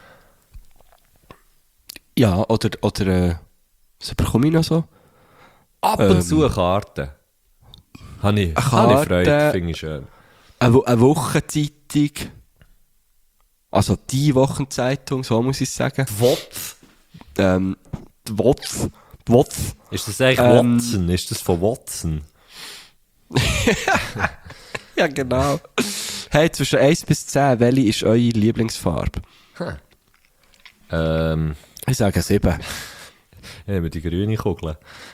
Ja, oder was bekomme ich noch so? Ab und zu eine Karte. Habe ich Karte. Freude, finde ich schön. Eine Wochenzeitung. Also die Wochenzeitung, so muss ich sagen. Wotz. Die Wotz. Ist das eigentlich Watson? Ist das von Watson? Ja, genau. Hey, zwischen 1 bis 10, welche ist eure Lieblingsfarbe? Ich sage 7. Ich nehme die grüne Kugel.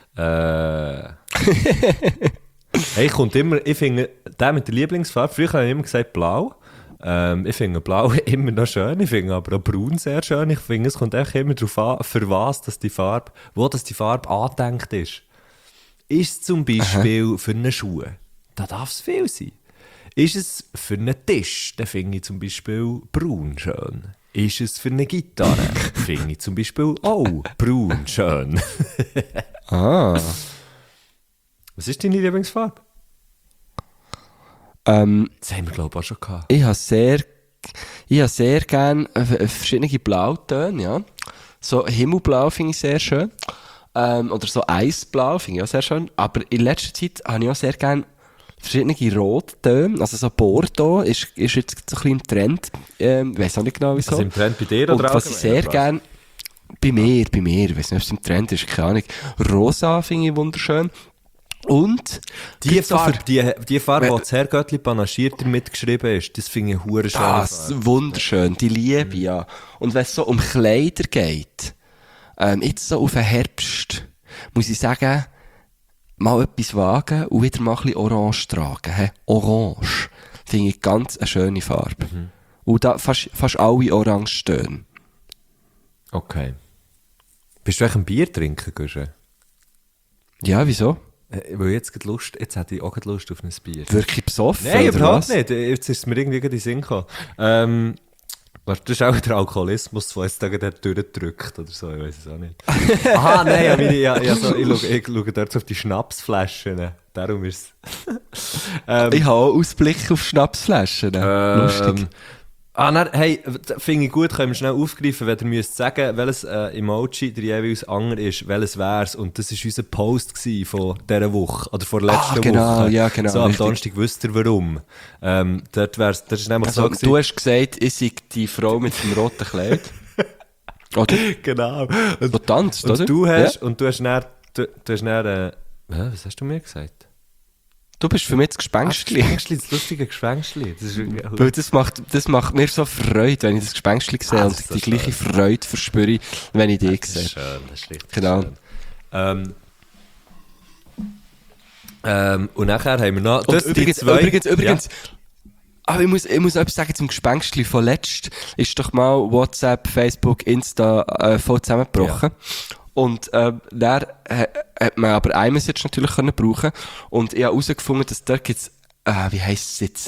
Hey, kommt immer, ich finde, der mit der Lieblingsfarbe, früher habe ich immer gesagt blau. Ich finde blau immer noch schön, ich finde aber auch braun sehr schön. Ich finde, es kommt einfach immer darauf an, für was dass die Farbe, wo das die Farbe angedenkt ist. Ist es zum Beispiel für eine Schuhe? Da darf es viel sein. Ist es für einen Tisch? Dann finde ich zum Beispiel braun schön. Ist es für eine Gitarre? Finde ich zum Beispiel auch braun schön. Ah. Was ist deine Lieblingsfarbe? Das haben wir, glaube ich, auch schon gehabt. Ich habe sehr gerne verschiedene Blautöne, ja. So Himmelblau finde ich sehr schön. Oder so Eisblau finde ich auch sehr schön. Aber in letzter Zeit habe ich auch sehr gerne verschiedene Rottöne. Also so Bordeaux ist jetzt so ein bisschen im Trend. Ich weiss auch nicht genau wieso. Also im Trend bei dir Und oder was ich sehr gerne... Bei mir. Ich weiss nicht, ob es im Trend ist, keine Ahnung. Rosa finde ich wunderschön. Und... Die Farbe, die Farbe, die das Herrgöttli panaschiert damit geschrieben ist, das finde ich hure schön. Das ist wunderschön, die Liebe, ja. Und wenn es so um Kleider geht, jetzt so auf den Herbst, muss ich sagen, mal etwas wagen und wieder mal ein bisschen Orange tragen. He? Orange finde ich ganz eine schöne Farbe. Und da fast alle Orange-Töne. Okay. Bist du eigentlich ein Bier trinken, Guschen? Ja, wieso? Weil jetzt hätte ich auch gerade Lust auf ein Bier. Wirklich besoffen? Nein, oder überhaupt was? nicht. Jetzt ist es mir irgendwie in den Sinn gekommen. Das ist auch der Alkoholismus, der jetzt da gerade durchdrückt oder so, ich weiß es auch nicht. Aha, nein, ich schaue dort auf die Schnapsflaschen. Darum ist es. Ich habe auch Ausblick auf Schnapsflaschen. Lustig. Nein, hey, finde ich gut, können wir schnell aufgreifen, wenn ihr müsst sagen, welches Emoji der jeweils andere ist, welches wär's. Und das war unser Post von dieser Woche, oder vor der letzten Woche. Ja, genau. So, am richtig. Donnerstag wisst ihr warum. Das ist nämlich Also, so gewesen. du hast gesagt, ich sei die Frau mit dem roten Kleid. Oder? Genau. So tanzt, oder? Und du hast dann, was hast du mir gesagt? Du bist für mich das Gespenstli. Das lustige Gespenstli. Das ist Weil das macht mir so Freude, wenn ich das Gespenstli sehe und das ist die so gleiche Freude verspüre, wenn ich dich Das sehe. ist schön, das ist richtig Genau. schön. Und nachher haben wir noch... Und übrigens, Ja. aber ich muss etwas sagen zum Gespenstli. Von letzt ist doch mal WhatsApp, Facebook, Insta voll zusammengebrochen. Und dann hat man aber iMessage natürlich können brauchen. Und ich habe herausgefunden, dass dort gibt's, wie heisst es jetzt?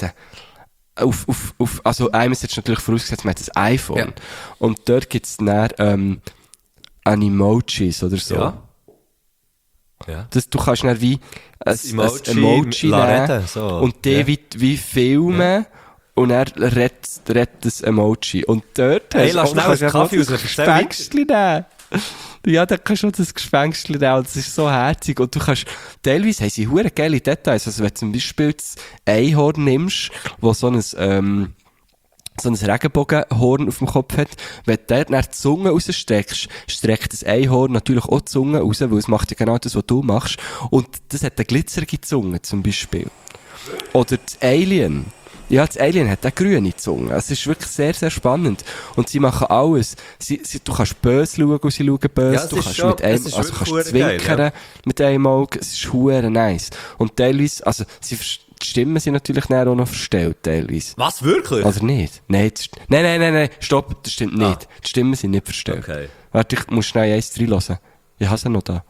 Also iMessage natürlich vorausgesetzt, man hat ein iPhone. Ja. Und dort gibt's dann Animojis oder so. Ja. Ja. Du kannst dann wie ein Emoji Emoji reden, nehmen so. und die Ja. wie filmen und er redet das Emoji. Und dort Hey, hast lass du schnell einen Kaffee das raus, erzähl Gespenstli nehmen. Ja, da kannst du das Gespenstli nehmen und das ist so herzig. Und du kannst, teilweise haben sie hure geile Details. Also wenn du zum Beispiel das Einhorn nimmst, wo so ein Regenbogenhorn auf dem Kopf hat, wenn du dort die Zunge rausstreckst, streckt das Einhorn natürlich auch die Zunge raus, weil es macht ja genau das, was du machst. Und das hat eine glitzerige Zunge zum Beispiel. Oder das Alien. Ja, das Alien hat eine grüne Zunge. Es ist wirklich sehr, sehr spannend. Und sie machen alles. Du kannst böse schauen und sie schauen böse. Ja, es Du ist kannst schon- mit einem, es ist also wirklich kannst geil, zwinkern ja. mit einem Auge. Es ist hure nice. Und teilweise, also die Stimmen sind natürlich dann auch noch verstellt, teilweise. Was, wirklich? Oder nicht? Nein, nein, stopp, das stimmt nicht. Die Stimmen sind nicht verstellt. Okay. Warte, ich muss schnell eins reinhören. Ich habe sie noch da.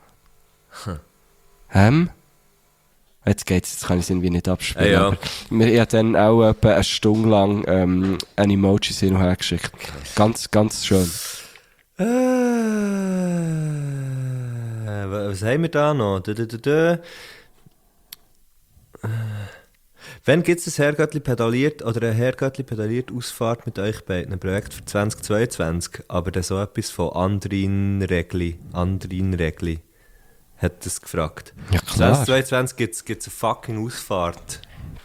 Jetzt geht's, jetzt kann ich es irgendwie nicht abspielen. Ja. Aber ich habe dann auch etwa eine Stunde lang ein Emoji hin und her geschickt. Ganz, ganz schön. Was haben wir da noch? Wann gibt es ein Herrgöttli pedaliert oder eine Herrgöttli pedaliert Ausfahrt mit euch beiden? Ein Projekt für 2022, aber dann so etwas von Andrin Regli hat das gefragt. Ja, klar. 2022 gibt's eine fucking Ausfahrt.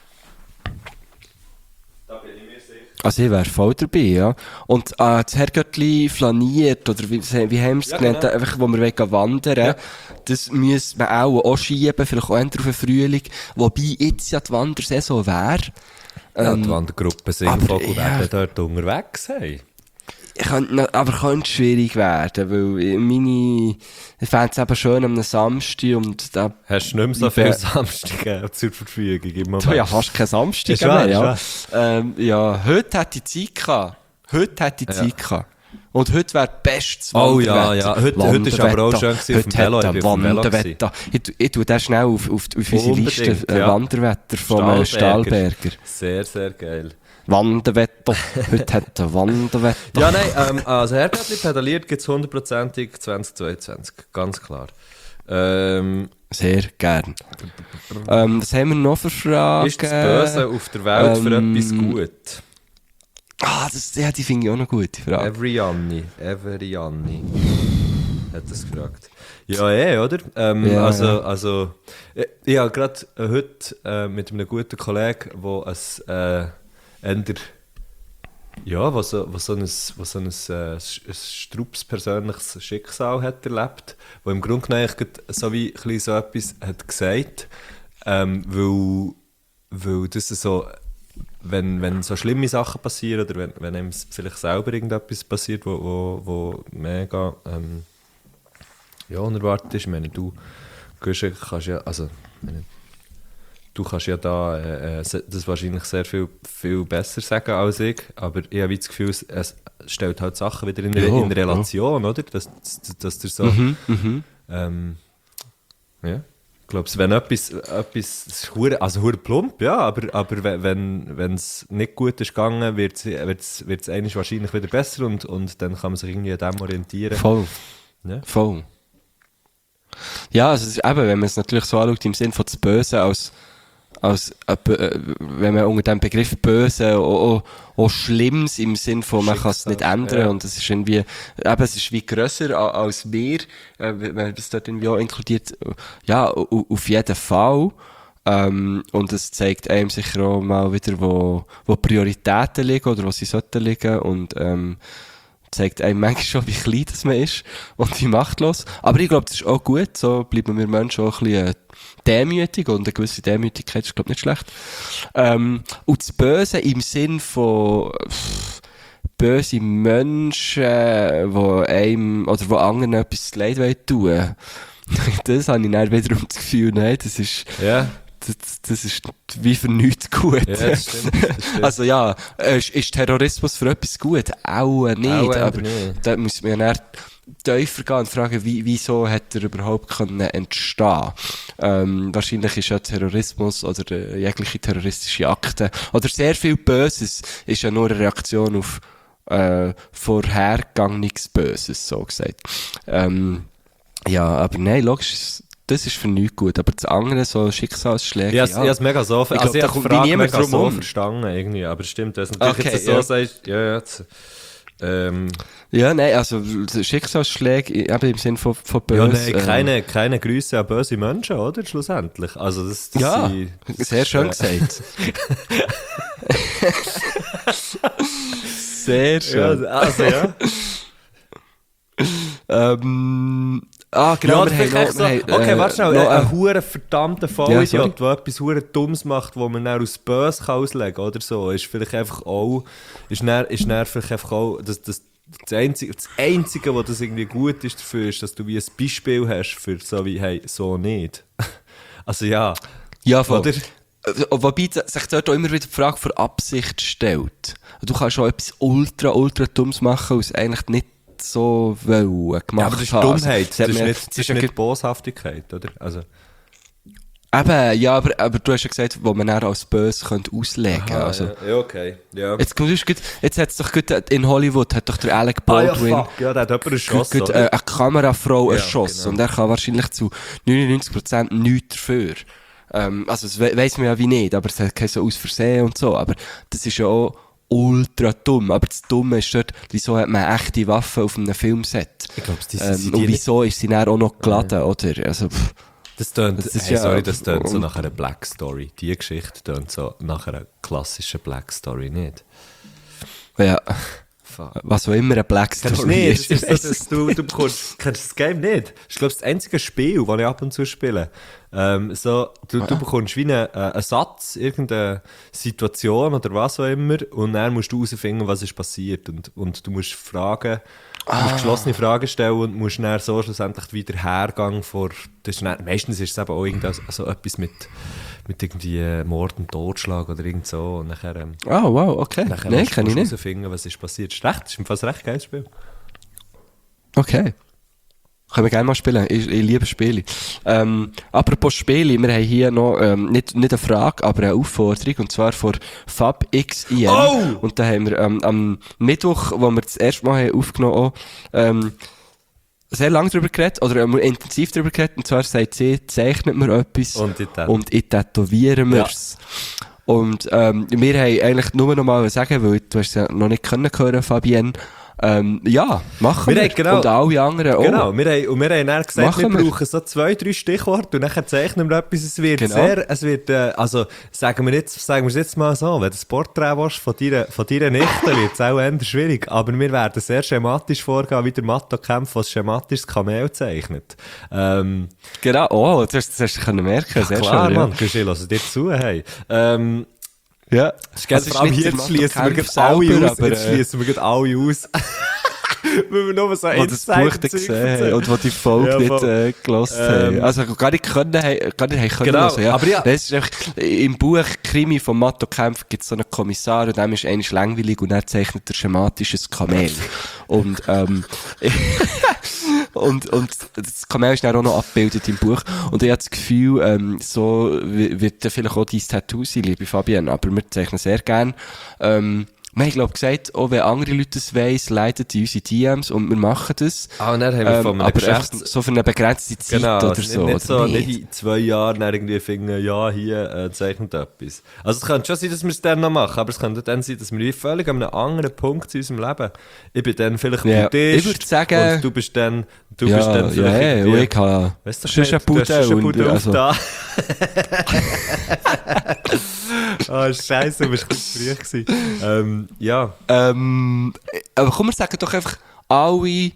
Da bin ich mir sicher. Also ich wäre voll dabei, ja. Und das Herrgöttli flaniert, oder wie haben wir es Ja, genannt, genau. einfach, wo wir wandern Ja. das müsste man auch schieben, vielleicht auch eher auf den Frühling, wobei jetzt ja die Wandersaison wäre. Ja, die Wandergruppe Singvogel aber, ja. werden dort unterwegs sein. könnte schwierig werden, weil meine, ich fände es eben schön am Samstag und da... Hast du nicht mehr so viele Samstage zur Verfügung im Moment? Ja, fast kein Samstag Ist mehr, wahr, ja. Ja, heute hätte ich Zeit gehabt. Und heute wäre bestes Oh Wanderwetter. ja. Heute ist aber auch schön gewesen auf dem Velo. Ich bin auf dem Velo gewesen. Ich tue das schnell auf unsere Liste ja. Wanderwetter vom Stahlberger. Sehr, sehr geil. Wanderwetter. Heute hat er Wanderwetter. Ja, nein, also Herdöpfli pedaliert gibt es 100%ig 2022. Ganz klar. Sehr gern. Was haben wir noch für Fragen? Ist das Böse auf der Welt für etwas gut? Die finde ich auch noch gut, die Frage. Every Janni hat das gefragt. Ja, oder? Also, ich habe gerade heute mit einem guten Kollegen, der was so ein strubes persönliches Schicksal hat erlebt, wo im Grunde genommen so wie so etwas hat gesagt, weil das so, wenn so schlimme Sachen passieren oder wenn einem vielleicht selber irgendetwas passiert, wo mega unerwartet ist. Ich meine, du kannst ja, also du kannst ja da das wahrscheinlich sehr viel besser sagen als ich, aber ich habe das Gefühl, es stellt halt Sachen wieder in Relation, oder? Dass du so... ja. Ich glaube, wenn etwas hure plump, ja, aber wenn es nicht gut ist gegangen, wird es eigentlich wahrscheinlich wieder besser und dann kann man sich irgendwie an dem orientieren. Voll. Ja. Voll. Ja, also es ist eben, wenn man es natürlich so anschaut, im Sinn von das Böse wenn man unter dem Begriff Böse auch Schlimmes im Sinn von, man kann es nicht ändern, und es ist irgendwie, es ist wie grösser als wir, wenn man das dort irgendwie auch inkludiert, ja, auf jeden Fall. Und es zeigt einem sicher auch mal wieder, wo Prioritäten liegen oder wo sie sollten liegen, und zeigt einem manchmal schon, wie klein das man ist und wie machtlos. Aber ich glaube, das ist auch gut, so bleiben wir Menschen auch ein bisschen demütig, und eine gewisse Demütigkeit ist, glaube ich, nicht schlecht. Und das Böse im Sinn von böse Menschen, die einem oder die anderen etwas leid tun, das habe ich dann wiederum das Gefühl, nein, das ist... Ja. Das ist wie für nichts gut. Ja, das stimmt. Also ja, ist Terrorismus für etwas gut? Auch nicht. Aber da muss man ja tiefer gehen und fragen, wieso hat er überhaupt können entstehen? Wahrscheinlich ist ja Terrorismus oder jegliche terroristische Akte oder sehr viel Böses ist ja nur eine Reaktion auf vorhergegangenes Böses, so gesagt. Ja, aber nein, logisch, das ist für nichts gut, aber das andere, so Schicksalsschläge, ja. Ich habe es mega so verstanden. Ich glaube, da kommt niemand drum so verstanden, irgendwie, aber stimmt, das natürlich okay, jetzt so sagst, ja, nein, also Schicksalsschläge eben im Sinne von böse. Ja, nein, keine Grüße an böse Menschen, oder? Schlussendlich. Also das ja, sehr schön gesagt. Sehr schön. Ja, also ja. Genau, okay, warte schnell, ein hure verdammter Vollidiot, ja, der etwas hure Dummes macht, wo man dann aus Böse auslegen kann, oder so, ist vielleicht einfach auch, ist dann vielleicht einfach auch, das Einzige, was das irgendwie gut ist dafür, ist, dass du wie ein Beispiel hast für so wie, hey, so nicht. Also ja. Ja, voll. Oder? Wobei sich dort auch immer wieder die Frage für Absicht stellt. Du kannst schon etwas ultra Dummes machen, was eigentlich nicht so gemacht haben. Ja, aber das ist Dummheit, das ist nicht Boshaftigkeit, oder? Also. Eben, ja, aber du hast ja gesagt, wo man dann als böse auslegen könnte. Also. Ja, okay. Ja. Jetzt hat es doch gut, in Hollywood hat doch der Alec Baldwin ja, der hat jemanden erschossen. Eine Kamerafrau erschossen. Genau. Und er kann wahrscheinlich zu 99% nichts dafür. Also das weiss man ja wie nicht, aber es hat kein so aus Versehen und so. Aber das ist ja auch ultra dumm. Aber das Dumme ist dort, wieso hat man echte Waffen auf einem Filmset? Ich glaube, und wieso ist sie dann auch noch geladen, oder? Also, das tönt so nach einer Black Story. Die Geschichte tönt so nach einer klassischen Black Story, nicht? Ja. Was auch immer ein Black Kennst du Story nicht? ist. Das ist so, du bekommst, kennst du das Game nicht? Das ist, glaube ich, das einzige Spiel, das ich ab und zu spiele. Du bekommst wie einen Satz, irgendeine Situation oder was auch immer, und dann musst du herausfinden, was ist passiert. Und du musst Fragen, du musst geschlossene Fragen stellen und musst dann so schlussendlich wieder Hergang vor. Das ist dann, meistens ist es eben auch also etwas mit irgendwie Mord und Totschlag oder irgend so. Und nachher, Wow, okay. nachher Nein, musst kann du ich nicht. herausfinden, was ist passiert. Das ist fast ein recht geiles Spiel. Okay. Können wir gerne mal spielen. Ich liebe Spiele. Apropos Spiele, wir haben hier noch, nicht eine Frage, aber eine Aufforderung, und zwar von FabXIM. Oh! Und da haben wir am Mittwoch, wo wir das erste Mal haben aufgenommen haben, sehr lange darüber geredet, oder intensiv darüber geredet, und zwar sagt sie, zeichnet mir etwas und ich tätowiere mir's. Ja. Und wir haben eigentlich nur noch mal sagen, weil du hast es ja noch nicht hören, Fabienne. Ja, machen wir. Genau, und alle anderen auch. Genau, wir haben dann gesagt, Machen wir brauchen so 2-3 Stichworte und dann zeichnen wir etwas. Es wird also sagen wir es jetzt mal so, wenn du ein Porträt willst von deiner Nichte, wird es auch eher schwierig. Aber wir werden sehr schematisch vorgehen, wie der Matto Kempf, was schematisch das Kamel zeichnet. Genau, das hast du merken. Ja, sehr klar, schön, Mann, kannst du dir zu, hey. Ja. Also vor allem hier schließen wir gerade alle aus. Jetzt schließen wir gerade alle aus. Weil wir nur so ein das Buch gesehen haben und wo die Folge nicht gehört haben. Also gar nicht können. Genau, also, ja. Aber ja. Das ist einfach, im Buch Krimi von Matto Kempf gibt es so einen Kommissar und dem ist eigentlich langweilig und er zeichnet ein schematisches Kamel. Und das Kamel ist dann auch noch abgebildet im Buch. Und ich habe das Gefühl, so wird vielleicht auch dein Tattoo sein, liebe Fabienne. Aber wir zeichnen sehr gern. Wir haben, glaube ich, gesagt, auch wenn andere Leute das weiss, leitet in unsere DMs und wir machen das. Und dann haben wir von einem aber so für eine begrenzte Zeit oder so. Nicht in 2 Jahren irgendwie finden, ja, hier zeichnet etwas. Also es könnte schon sein, dass wir es dann noch machen, aber es könnte dann sein, dass wir völlig an einem anderen Punkt in unserem Leben, ich bin dann vielleicht Buddhist, ich würde sagen, und du bist dann Ja, vielleicht ich habe schon eine Bude und da. Oh, Scheiße, du warst kurz früh gewesen. Ja. Aber komm, wir sagen doch einfach alle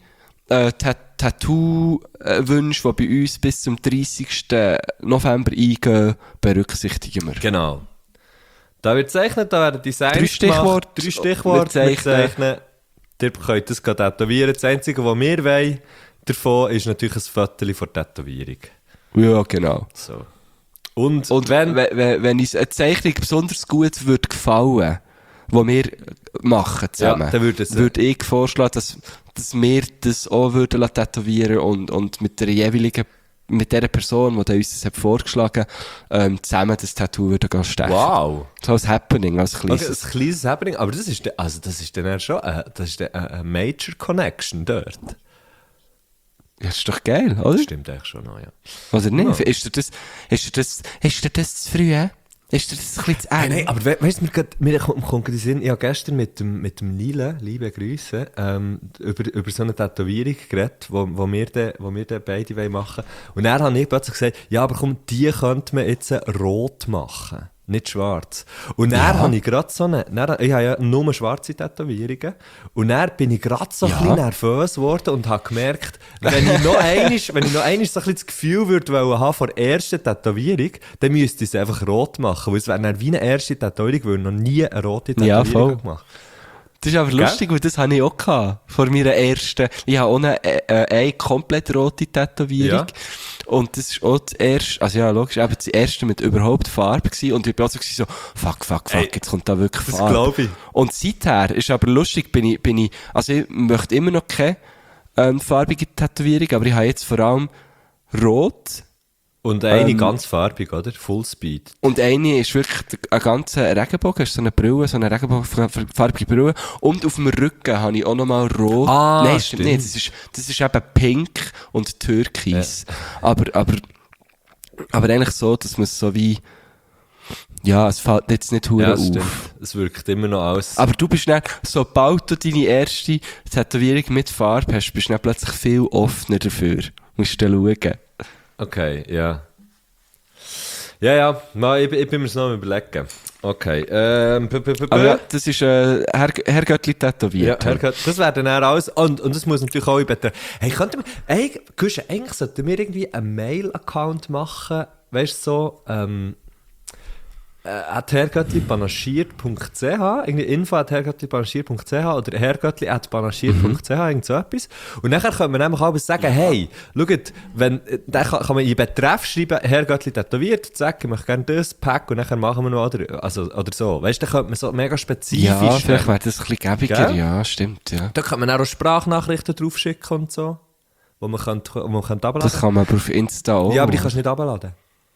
Tattoo-Wünsche, die bei uns bis zum 30. November eingehen, berücksichtigen wir. Genau. Da wird gezeichnet, da werden Designs 3 Stichworte. 3 Stichworte wir zeichnen. Ihr könnt das tätowieren. Das Einzige, was wir wollen davon, ist natürlich ein Foto von der Tätowierung. Ja, genau. So. Und wenn uns eine Zeichnung besonders gut würde gefallen, die wir machen zusammen, ja, würde ich vorschlagen, dass wir das auch würden tätowieren und mit der jeweiligen, mit der Person, die uns das hat vorgeschlagen hat, zusammen das Tattoo würden stechen. Wow! So als Happening, als kleines. Okay, ein kleines Happening, aber das ist dann schon eine Major Connection dort. Ja, das ist doch geil, oder? Das stimmt eigentlich schon noch, ja. Oder nicht? Ja. Ist dir das zu früh, Ist dir das ein bisschen zu eng? Nein, aber weißt du, mir kommt in den Sinn, ich habe gestern mit dem Nile, liebe Grüße, über so eine Tätowierung geredet, wo wir dann beide machen wollen. Und dann habe ich plötzlich gesagt, ja, aber komm, die könnte man jetzt rot machen. Nicht schwarz. Und dann habe ich gerade ich habe ja nur schwarze Tätowierungen. Und dann bin ich gerade so ein bisschen nervös geworden und habe gemerkt, wenn ich noch einmal so ein bisschen das Gefühl würde haben vor der ersten Tätowierung, dann müsste ich es einfach rot machen. Weil es wäre dann wie eine erste Tätowierung, weil ich noch nie eine rote Tätowierung gemacht habe. Das ist aber lustig, weil das hatte ich auch gehabt. Vor meiner ersten. Ich habe auch eine komplett rote Tätowierung. Ja. Und das ist auch das erste, also ja, logisch, eben das erste mit überhaupt Farbe gewesen. Und ich bin auch so, fuck, jetzt kommt da wirklich Farbe. Das glaube ich. Und seither ist aber lustig, bin ich, also ich möchte immer noch keine farbige Tätowierung, aber ich habe jetzt vor allem rot. Und eine ganz farbig, oder? Fullspeed. Und eine ist wirklich ein ganzer Regenbogen, ist so eine Brille, so eine regenbogenfarbige Brille. Und auf dem Rücken habe ich auch nochmal rot. Nein, stimmt nicht. Das ist eben pink und türkis. Ja. Aber eigentlich so, dass man es so wie, ja, es fällt jetzt nicht hure auf. Stimmt. Es wirkt immer noch aus. Aber du bist dann, sobald du deine erste Tätowierung mit Farbe hast, bist du dann plötzlich viel offener dafür. Musst du schauen. Okay, ja. Ja, ich bin mir es noch am Überlegen. Okay. Aber ja, das ist Herr Göttli tätowiert. Ja, das wäre dann auch alles. Und das muss natürlich auch betreffen. Hey, eigentlich sollten wir irgendwie einen Mail-Account machen, weißt du, so, herrgöttli.panaschiert.ch, irgendwie info@herrgöttli.panaschiert.ch oder herrgöttli@panaschiert.ch, irgend so etwas. Und nachher können wir nämlich auch sagen, hey, schaut, dann kann man in Betreff schreiben, Herrgöttli tätowiert, sagen, ich möchte gerne das, Pack, und nachher machen wir noch, oder so. Weißt du, dann könnte man so mega spezifisch. Ja, vielleicht wäre das ein bisschen gäbiger, Gell? ja, stimmt, ja. Da kann man auch Sprachnachrichten drauf schicken und so, wo man abladen. Das kann man aber auf Insta auch. Ja, aber die kannst du nicht abladen.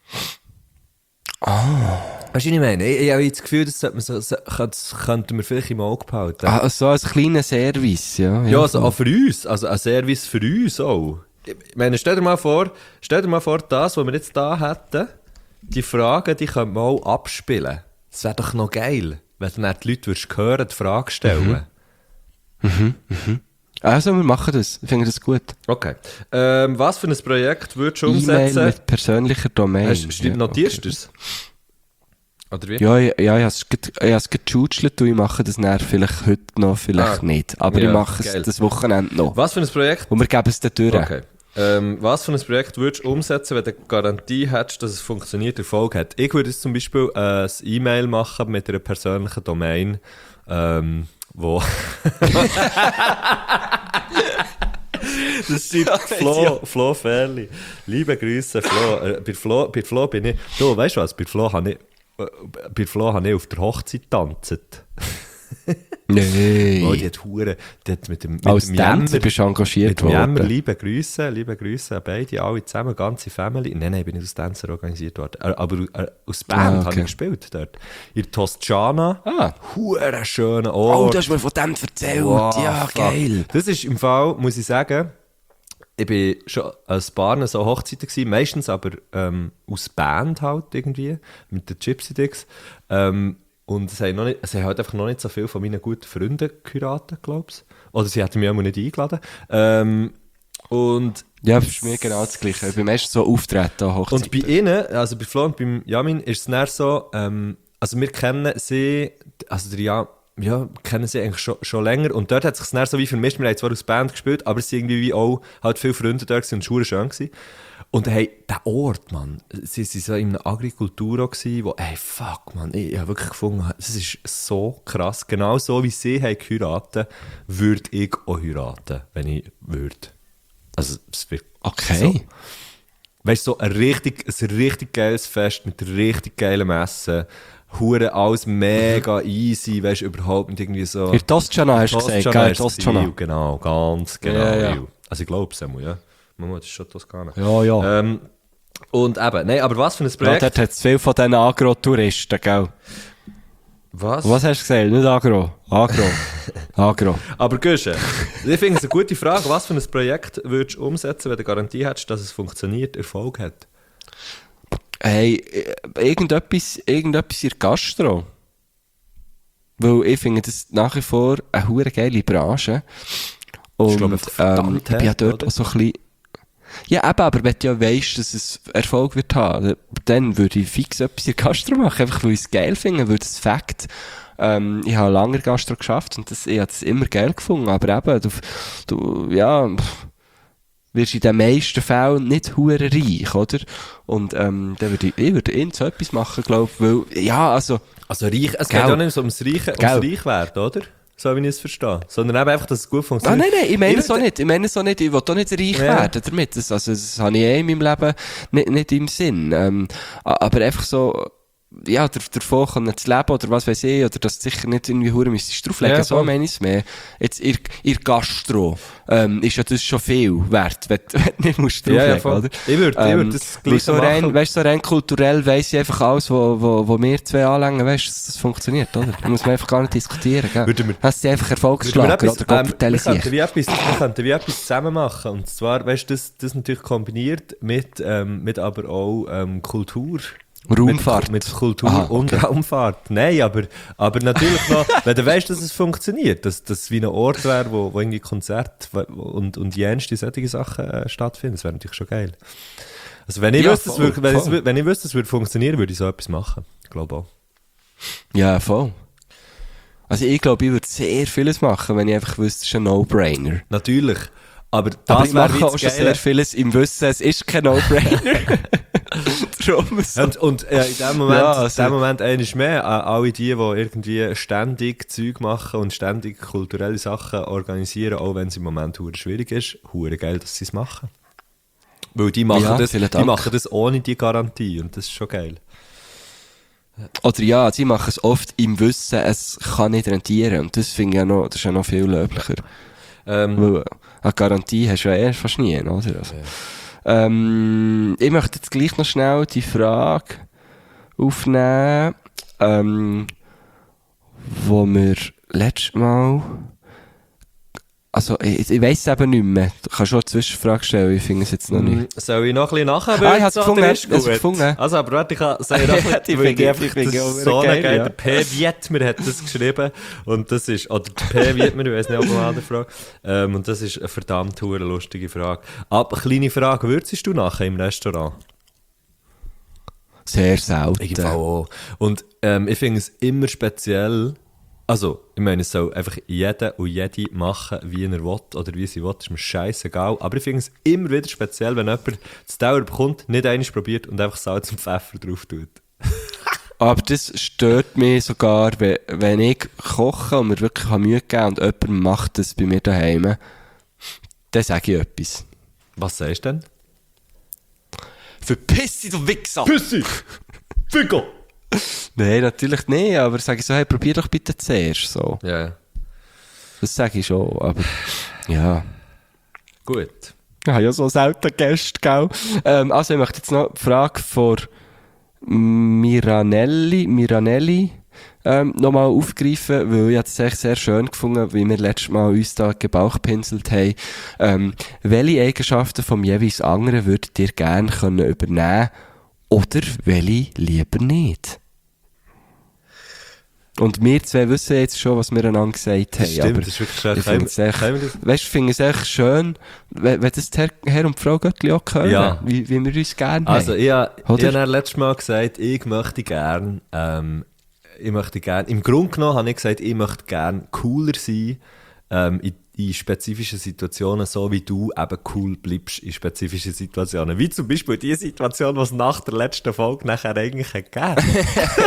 Weißt du, was ich meine? Ich habe das Gefühl, das könnten wir vielleicht im Auge behalten. Ah, so als kleiner Service, ja. Ja, also auch für uns. Also ein Service für uns auch. Ich meine, stell dir mal vor, das, was wir jetzt da hätten, die Fragen, die könnte man auch abspielen. Das wäre doch noch geil, wenn du dann die Leute hören, die Frage stellen. Also, wir machen das. Ich finde das gut. Okay. Was für ein Projekt würdest du E-Mail umsetzen? mit persönlicher Domain. Notierst du das? Oder wie? Ja, ich habe es gechutschelt und ich mache das dann vielleicht heute noch, vielleicht nicht. Aber ja, ich mache geil. es das Wochenende noch. Was für ein Projekt? Und wir geben es dann durch. Okay. Was für ein Projekt würdest du umsetzen, wenn du Garantie hättest, dass es funktioniert, Erfolg hat? Ich würde jetzt zum Beispiel ein E-Mail machen mit einer persönlichen Domain, wo... Das ist Flo Ferli. Liebe Grüße, Flo. Bei Flo bin ich... Du, weißt du was? Bei Flo habe ich auf der Hochzeit getanzt. Nein. Oh, die hat mit dem Als Jammer, Tänzer bist du engagiert mit dem Jammer, worden. liebe Grüße an beide, alle zusammen, ganze Family. Nein, bin ich als Tänzer organisiert worden. Aber aus Band habe ich gespielt dort. In Toskana. Hure schöner Ort. Oh, du hast mir von dem erzählt. Wow, ja, fuck. geil. Das ist im Fall, muss ich sagen, ich war schon ein paar so Hochzeiten gewesen, meistens aber aus Band halt irgendwie, mit den Gypsy Dicks. Und es haben halt einfach noch nicht so viele von meinen guten Freunden geheiratet, glaube ich. Oder sie hätten mich auch nicht eingeladen. Und Ja, für mich genau das Gleiche. Ich bin meistens so auftreten an Hochzeiten. und bei ihnen, also bei Flo und beim Jamin, ist es dann so, also wir kennen sie, also der kennen sie eigentlich schon länger. Und dort hat es sich dann so wie vermischt. Wir haben zwar aus Band gespielt, aber es waren irgendwie auch halt viele Freunde dort gewesen und es war schön gewesen. Und hey, der Ort, Mann, sie waren so in einer Agrikultur auch gewesen, wo, hey, fuck, Mann, ich habe wirklich gefunden, das ist so krass. Genau so wie sie haben geheiratet, würde ich auch heiraten, wenn ich würde. Also, es wird Okay. so. Weißt du, so ein richtig geiles Fest mit richtig geilem Essen. Hure alles mega easy, weißt du, überhaupt nicht irgendwie so. In Toskana hast du gesagt, gell? Toskana. Genau, ganz genau. Ja. Also ich glaube es einmal, ja. Mama, das ist schon Toskana. Ja. Und eben, nein, aber was für ein Ja, Projekt? dort hat es viele von diesen Agro-Touristen, gell? Was? Was hast du gesagt? Nicht Agro. Agro. Aber Güsche, ich finde es eine gute Frage. Was für ein Projekt würdest du umsetzen, wenn du Garantie hättest, dass es funktioniert, Erfolg hat? Hey, irgendetwas in der Gastro. Weil ich finde das nach wie vor eine hure geile Branche. Und Ich glaube, verdammt ich bin ja hart, dort oder? auch so ein bisschen... Ja, eben, aber wenn du ja weisst, dass es Erfolg wird haben, dann würde ich fix etwas in der Gastro machen, einfach weil ich es geil finde, weil das Fakt... ich habe lange Gastro geschafft und ich habe das immer geil gefunden, aber eben, du wirst in den meisten Fällen nicht hure reich, oder? Und dann würde ich so etwas machen, glaube ich, weil, ja, also... Also reich, es Gell. geht ja nicht ums Reichwerden, oder? So wie ich es verstehe. Sondern eben einfach, dass es gut funktioniert. Nein, ich meine es auch nicht. Ich will auch nicht reich werden damit. Das habe ich in meinem Leben nicht im Sinn. Aber einfach so, ja, davon können zu leben oder was weiß ich, oder dass du sicher nicht irgendwie hure müsstest drauflegen. Ja, so voll. meine ich es mehr. Jetzt, ihr Gastro, ist ja das schon viel wert, wenn du nicht musst drauflegen, voll. oder? Ich würde das gleich so machen. rein, weißt, so rein kulturell weiss ich einfach alles, wo wir zwei anlängen, weißt, dass das funktioniert, oder? Da muss man einfach gar nicht diskutieren, gell? Hast du einfach Erfolgsschlager oder Gottverdelle wir könnten wie etwas zusammen machen. Und zwar, weißt du, das natürlich kombiniert mit aber auch Kultur. Raumfahrt. Mit Kultur Aha, und okay. Raumfahrt. Nein, aber natürlich noch, wenn du weißt, dass es funktioniert, dass es wie ein Ort wäre, wo irgendwie Konzerte und jenste solche Sachen stattfinden, das wäre natürlich schon geil. Also wenn ich Ja, wüsste, voll. es würde funktionieren, würde ich so etwas machen. Ich glaube auch. Ja, voll. Also ich glaube, ich würde sehr vieles machen, wenn ich einfach wüsste, es ist ein No-Brainer. Natürlich. Aber Aber das ich wäre mache wie auch das schon Geile. sehr vieles im Wissen, es ist kein No-Brainer. Darum so. Und in dem Moment, Ja, also- in dem Moment einmal mehr, alle die irgendwie ständig Zeug machen und ständig kulturelle Sachen organisieren, auch wenn es im Moment hure schwierig ist, hure geil, dass sie es machen. Weil die machen, Ja, das, vielen die Dank. machen das ohne die Garantie und das ist schon geil. Oder ja, sie machen es oft im Wissen, es kann nicht rentieren. Und das finde ich ja noch, das ist ja noch viel löblicher. Weil eine Garantie hast du ja erst fast nie, oder? Also, ich möchte jetzt gleich noch schnell die Frage aufnehmen, wo wir letztes Mal, also ich weiss es eben nicht mehr. Du kannst schon eine Zwischenfrage stellen, ich finde es jetzt noch nicht. Soll ich noch ein bisschen nachher? Ich habe es gefunden, oder ich ist habe es gut? gefunden. Also, aber warte, ich kann sagen, noch ein Die bisschen, weil finde ich- einfach die finde ich das auch ist so geil, geil. ja. Der P. Wietmer hat das geschrieben und das ist, oder der P. Wietmer, ich weiss nicht, ob man eine Frage, und das ist eine verdammt hure lustige Frage. Aber kleine Frage, würzest du nachher im Restaurant? Sehr selten. Ich auch. Und ich finde es immer speziell, also, ich meine, es soll einfach jeder und jede machen, wie er will oder wie sie will, ist mir scheißegal. Aber ich finde es immer wieder speziell, wenn jemand das Teller bekommt, nicht einmal probiert und einfach Salz und Pfeffer drauf tut. Aber das stört mich sogar, wenn ich koche und mir wirklich Mühe geben und jemand macht das bei mir daheim, dann sage ich etwas. Was sagst du denn? Verpiss dich, du Wichser! Püssi! Fico! Nein, natürlich nicht, aber sage ich so, hey, probier doch bitte zuerst, so. Ja, ja. Das sage ich schon, aber, ja. Gut. Ich habe ja so selten Gäste, gell? Also, ich möchte jetzt noch die Frage von Miranelli, nochmal aufgreifen, weil ich es echt sehr schön gefunden, wie wir letztes Mal uns da gebauchpinselt haben. Welche Eigenschaften vom jeweils anderen würdet ihr gerne können übernehmen oder welche lieber nicht? Und wir zwei wissen jetzt schon, was wir einander gesagt haben. Das stimmt, aber das ist wirklich schön. ich finde es echt, Können wir das- weißt, ich finde es echt schön, wenn das die Herr und Frau Göttli auch hören, Ja. wie wir uns gerne Also, haben. ich habe Oder? dann letztes Mal gesagt, ich möchte gern, im Grunde genommen habe ich gesagt, ich möchte gern cooler sein, in spezifischen Situationen, so wie du eben cool bleibst in spezifischen Situationen. Wie zum Beispiel die Situation, die es nach der letzten Folge nachher eigentlich hat gegeben.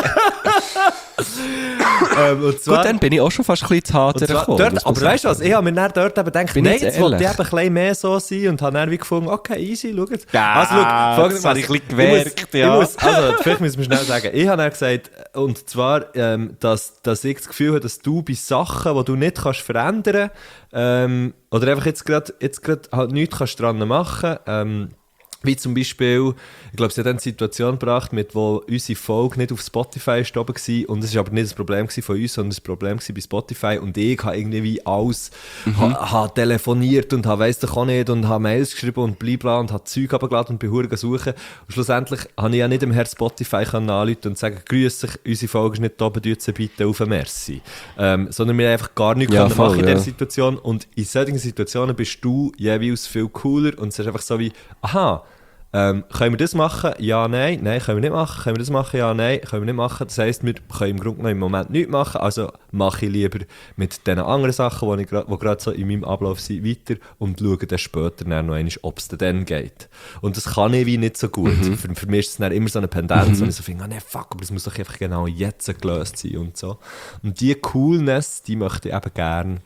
Und zwar, Gut, dann bin ich auch schon fast ein bisschen zu hart und zwar gekommen. dort, muss man aber weißt du was, sagen. ich habe mir dann dort eben gedacht, Bin nein, jetzt jetzt wollte ich ehrlich. eben ein bisschen mehr so sein und habe dann wie gefunden, okay, easy, schau jetzt. Ja, also, schau, folgendes das habe ich was- ein bisschen gemerkt, ja. also, vielleicht müssen wir schnell sagen, ich habe dann gesagt, und zwar, dass ich das Gefühl habe, dass du bei Sachen, die du nicht kannst verändern, oder einfach jetzt gerade halt nichts kannst dran machen, wie zum Beispiel, ich glaube, sie hat dann die Situation gebracht, wo unsere Folge nicht auf Spotify ist oben war, und es war aber nicht das Problem von uns, sondern das Problem bei Spotify, und ich habe irgendwie wie alles, habe telefoniert und habe weiss doch auch nicht und habe Mails geschrieben und blibla und habe Zeug runtergeladen und bin verdammt suchen, und schlussendlich habe ich ja nicht dem Herrn Spotify anrufen und sagen, grüß dich, unsere Folge ist nicht oben, tut sie bitte auf Merci. Sondern wir haben einfach gar nichts Ja, können voll, machen in ja. dieser Situation, und in solchen Situationen bist du jeweils viel cooler und es ist einfach so wie, aha, können wir das machen? Ja, nein. Nein, können wir nicht machen. Können wir das machen? Ja, nein. Können wir nicht machen. Das heisst, wir können im Grunde genommen im Moment nichts machen. Also mache ich lieber mit den anderen Sachen, die gerade so in meinem Ablauf sind, weiter und schaue dann später dann noch einmal, ob es dann geht. Und das kann ich wie nicht so gut. Für mich ist es dann immer so eine Pendenz, und ich so finde, nee, fuck, aber das muss doch einfach genau jetzt gelöst sein und so. Und diese Coolness, die möchte ich eben gern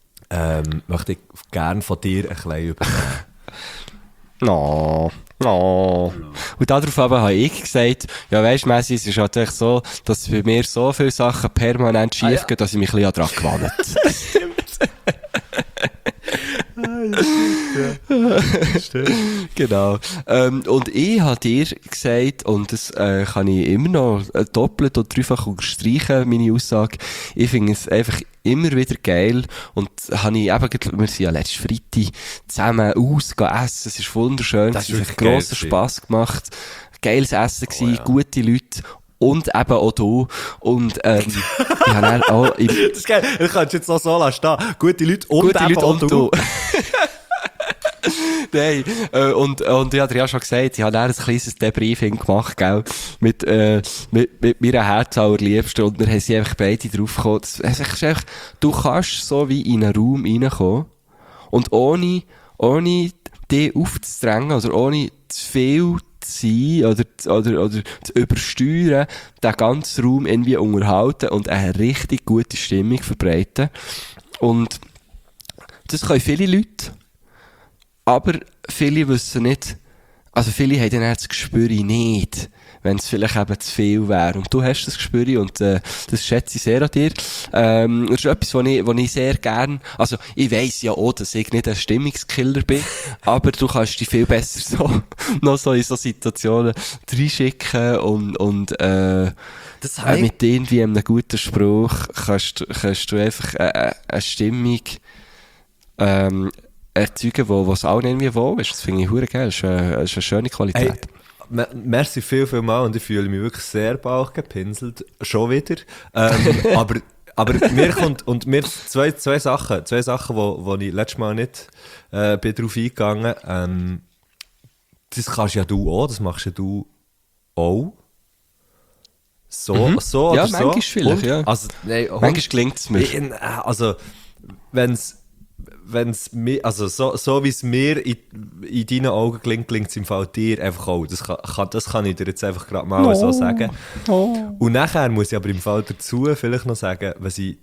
von dir ein bisschen übernehmen. No. No. Und darauf aber habe ich gesagt, ja weisst du, Messi, es ist halt echt so, dass bei mir so viele Sachen permanent schief gehen, dass ich mich ein bisschen daran gewandt. Genau. Und ich habe dir gesagt, und das kann ich immer noch doppelt oder dreifach unterstreichen, meine Aussage, ich finde es einfach immer wieder geil, und habe ich eben, wir sind ja letzten Freitag zusammen essen, es ist wunderschön, Das ist es wirklich hat grossen geil Spass gemacht, geiles Essen gewesen, ja. gute Leute und eben auch du, und ich habe dann auch Das ist geil. Du kannst jetzt noch so stehen. Gute Leute und gute eben Leute auch und du. Nein, und ich hatte ja schon gesagt, ich habe dann ein kleines Debriefing gemacht, gell, mit meiner Herzallerliebsten, und wir haben sie einfach beide draufgekommen. Es ist einfach, du kannst so wie in einen Raum reinkommen, und ohne dich aufzudrängen, also ohne zu viel zu sein, oder zu übersteuern, den ganzen Raum irgendwie unterhalten und eine richtig gute Stimmung verbreiten. Und das können viele Leute, aber viele wissen nicht, also viele haben dann das Gespür nicht, wenn es vielleicht eben zu viel wäre. Und du hast das Gespür, und das schätze ich sehr an dir. Das ist etwas, wo ich sehr gern, also ich weiss ja auch, dass ich nicht ein Stimmungskiller bin, aber du kannst dich viel besser so, noch so in so Situationen reinschicken, und Das mit irgendwie einem guten Spruch kannst du einfach eine Stimmung erzeugen, wo es auch irgendwie wohl ist. Das finde ich verdammt geil. Das ist eine schöne Qualität. Merci viel mal, und ich fühle mich wirklich sehr bauch gepinselt. Schon wieder. Aber mir kommt, und mir zwei Sachen, wo ich letztes Mal nicht bin drauf eingegangen. Das kannst ja du auch, das machst ja du auch. So Ja, oder so. manchmal vielleicht, ja. Also, nein, Manchmal gelingt es mir. Also, wenn's mir, also so wie es mir in deinen Augen gelingt es im Fall dir einfach auch. Das kann ich dir jetzt einfach gerade mal so sagen. Und nachher muss ich aber im Fall dazu vielleicht noch sagen, was ich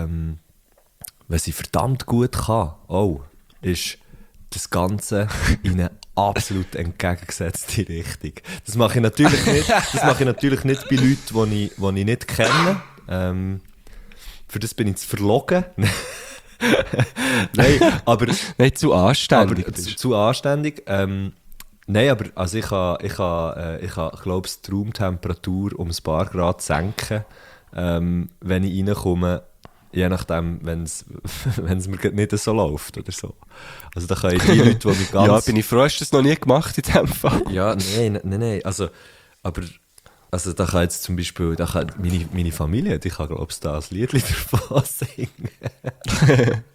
verdammt gut kann, ist das Ganze in eine absolut entgegengesetzte Richtung. Das mache ich natürlich nicht bei Leuten, die ich nicht kenne. Für das bin ich zu verlogen. Nein, aber Nicht zu anständig. Aber zu anständig. Nein, aber also ich kann glaube ich, die Raumtemperatur um ein paar Grad senken, wenn ich reinkomme, je nachdem, wenn es mir nicht so läuft oder so. Also da können die Leute, die mich ganz... Ja, bin ich froh, hast du das noch nie gemacht in diesem Fall. Ja, nein. Also da kann jetzt zum Beispiel, meine Familie, die kann, glaube ich, da ein Lied davon singen.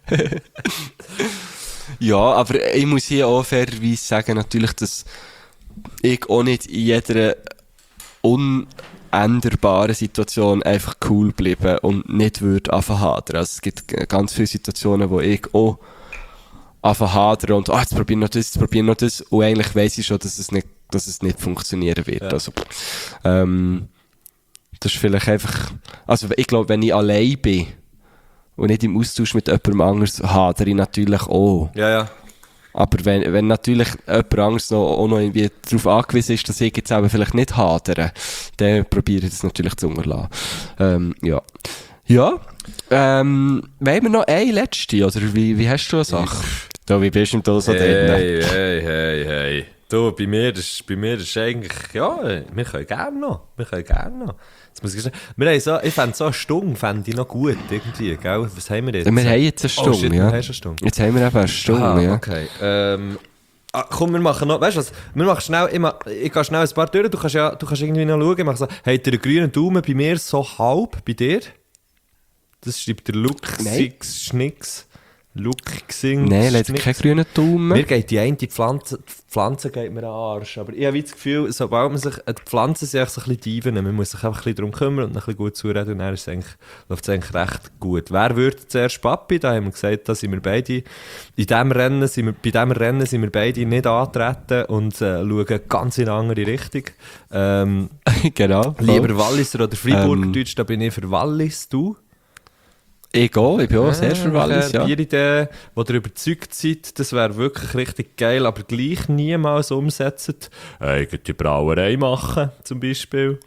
Ja, aber ich muss hier auch fairerweise sagen, natürlich, dass ich auch nicht in jeder unänderbaren Situation einfach cool bleiben und nicht würde anfangen hadern. Also es gibt ganz viele Situationen, wo ich auch anfangen hadern und jetzt probieren noch das, und eigentlich weiss ich schon, dass es nicht funktionieren wird. Ja. Also, das ist vielleicht einfach, also ich glaube, wenn ich allein bin und nicht im Austausch mit jemandem anderes, hadere ich natürlich auch. Ja. Aber wenn natürlich jemand anderes auch noch irgendwie darauf angewiesen ist, dass ich jetzt eben vielleicht nicht hadere, dann probiere ich das natürlich zu unterlassen. Ja. Ja, wollen wir noch eine letzte, oder wie hast du eine Sache? Da, wie bist du da so drin? Hey. Du, bei mir ist eigentlich, ja, wir können gerne noch. Jetzt muss ich sagen, ich fände so eine Stunde noch gut, irgendwie, gell? Was haben wir jetzt? Wir haben jetzt eine Stunde, shit, ja. Wir haben eine Stunde. Jetzt haben wir eben eine Stunde, ja. Okay. Komm, wir machen noch, weißt du was? Wir machen schnell, ich gehe schnell ein paar durch, du kannst irgendwie noch schauen, ich mache so, habt ihr einen grünen Daumen, bei mir so halb, bei dir? Das schreibt der Luxix Schnicks. Nein, leider keinen grünen Daumen. Mir geht die eine Pflanze geht mir an den Arsch. Aber ich habe das Gefühl, sobald man sich, die Pflanzen sind eigentlich so ein bisschen Diven, man muss sich einfach ein bisschen darum kümmern und ein bisschen gut zureden, und dann läuft es eigentlich recht gut. Wer wird zuerst Papi? Da haben wir gesagt, da sind wir beide, bei diesem Rennen sind wir beide nicht antreten und schauen ganz in eine andere Richtung. Genau. Lieber Walliser oder Freiburg-Deutsch, da bin ich für Wallis, du? Ich bin auch sehr für Wallis, ja. Ihre Idee, die ihr überzeugt seid, das wäre wirklich richtig geil, aber gleich niemals umsetzen. Die Brauerei machen, zum Beispiel.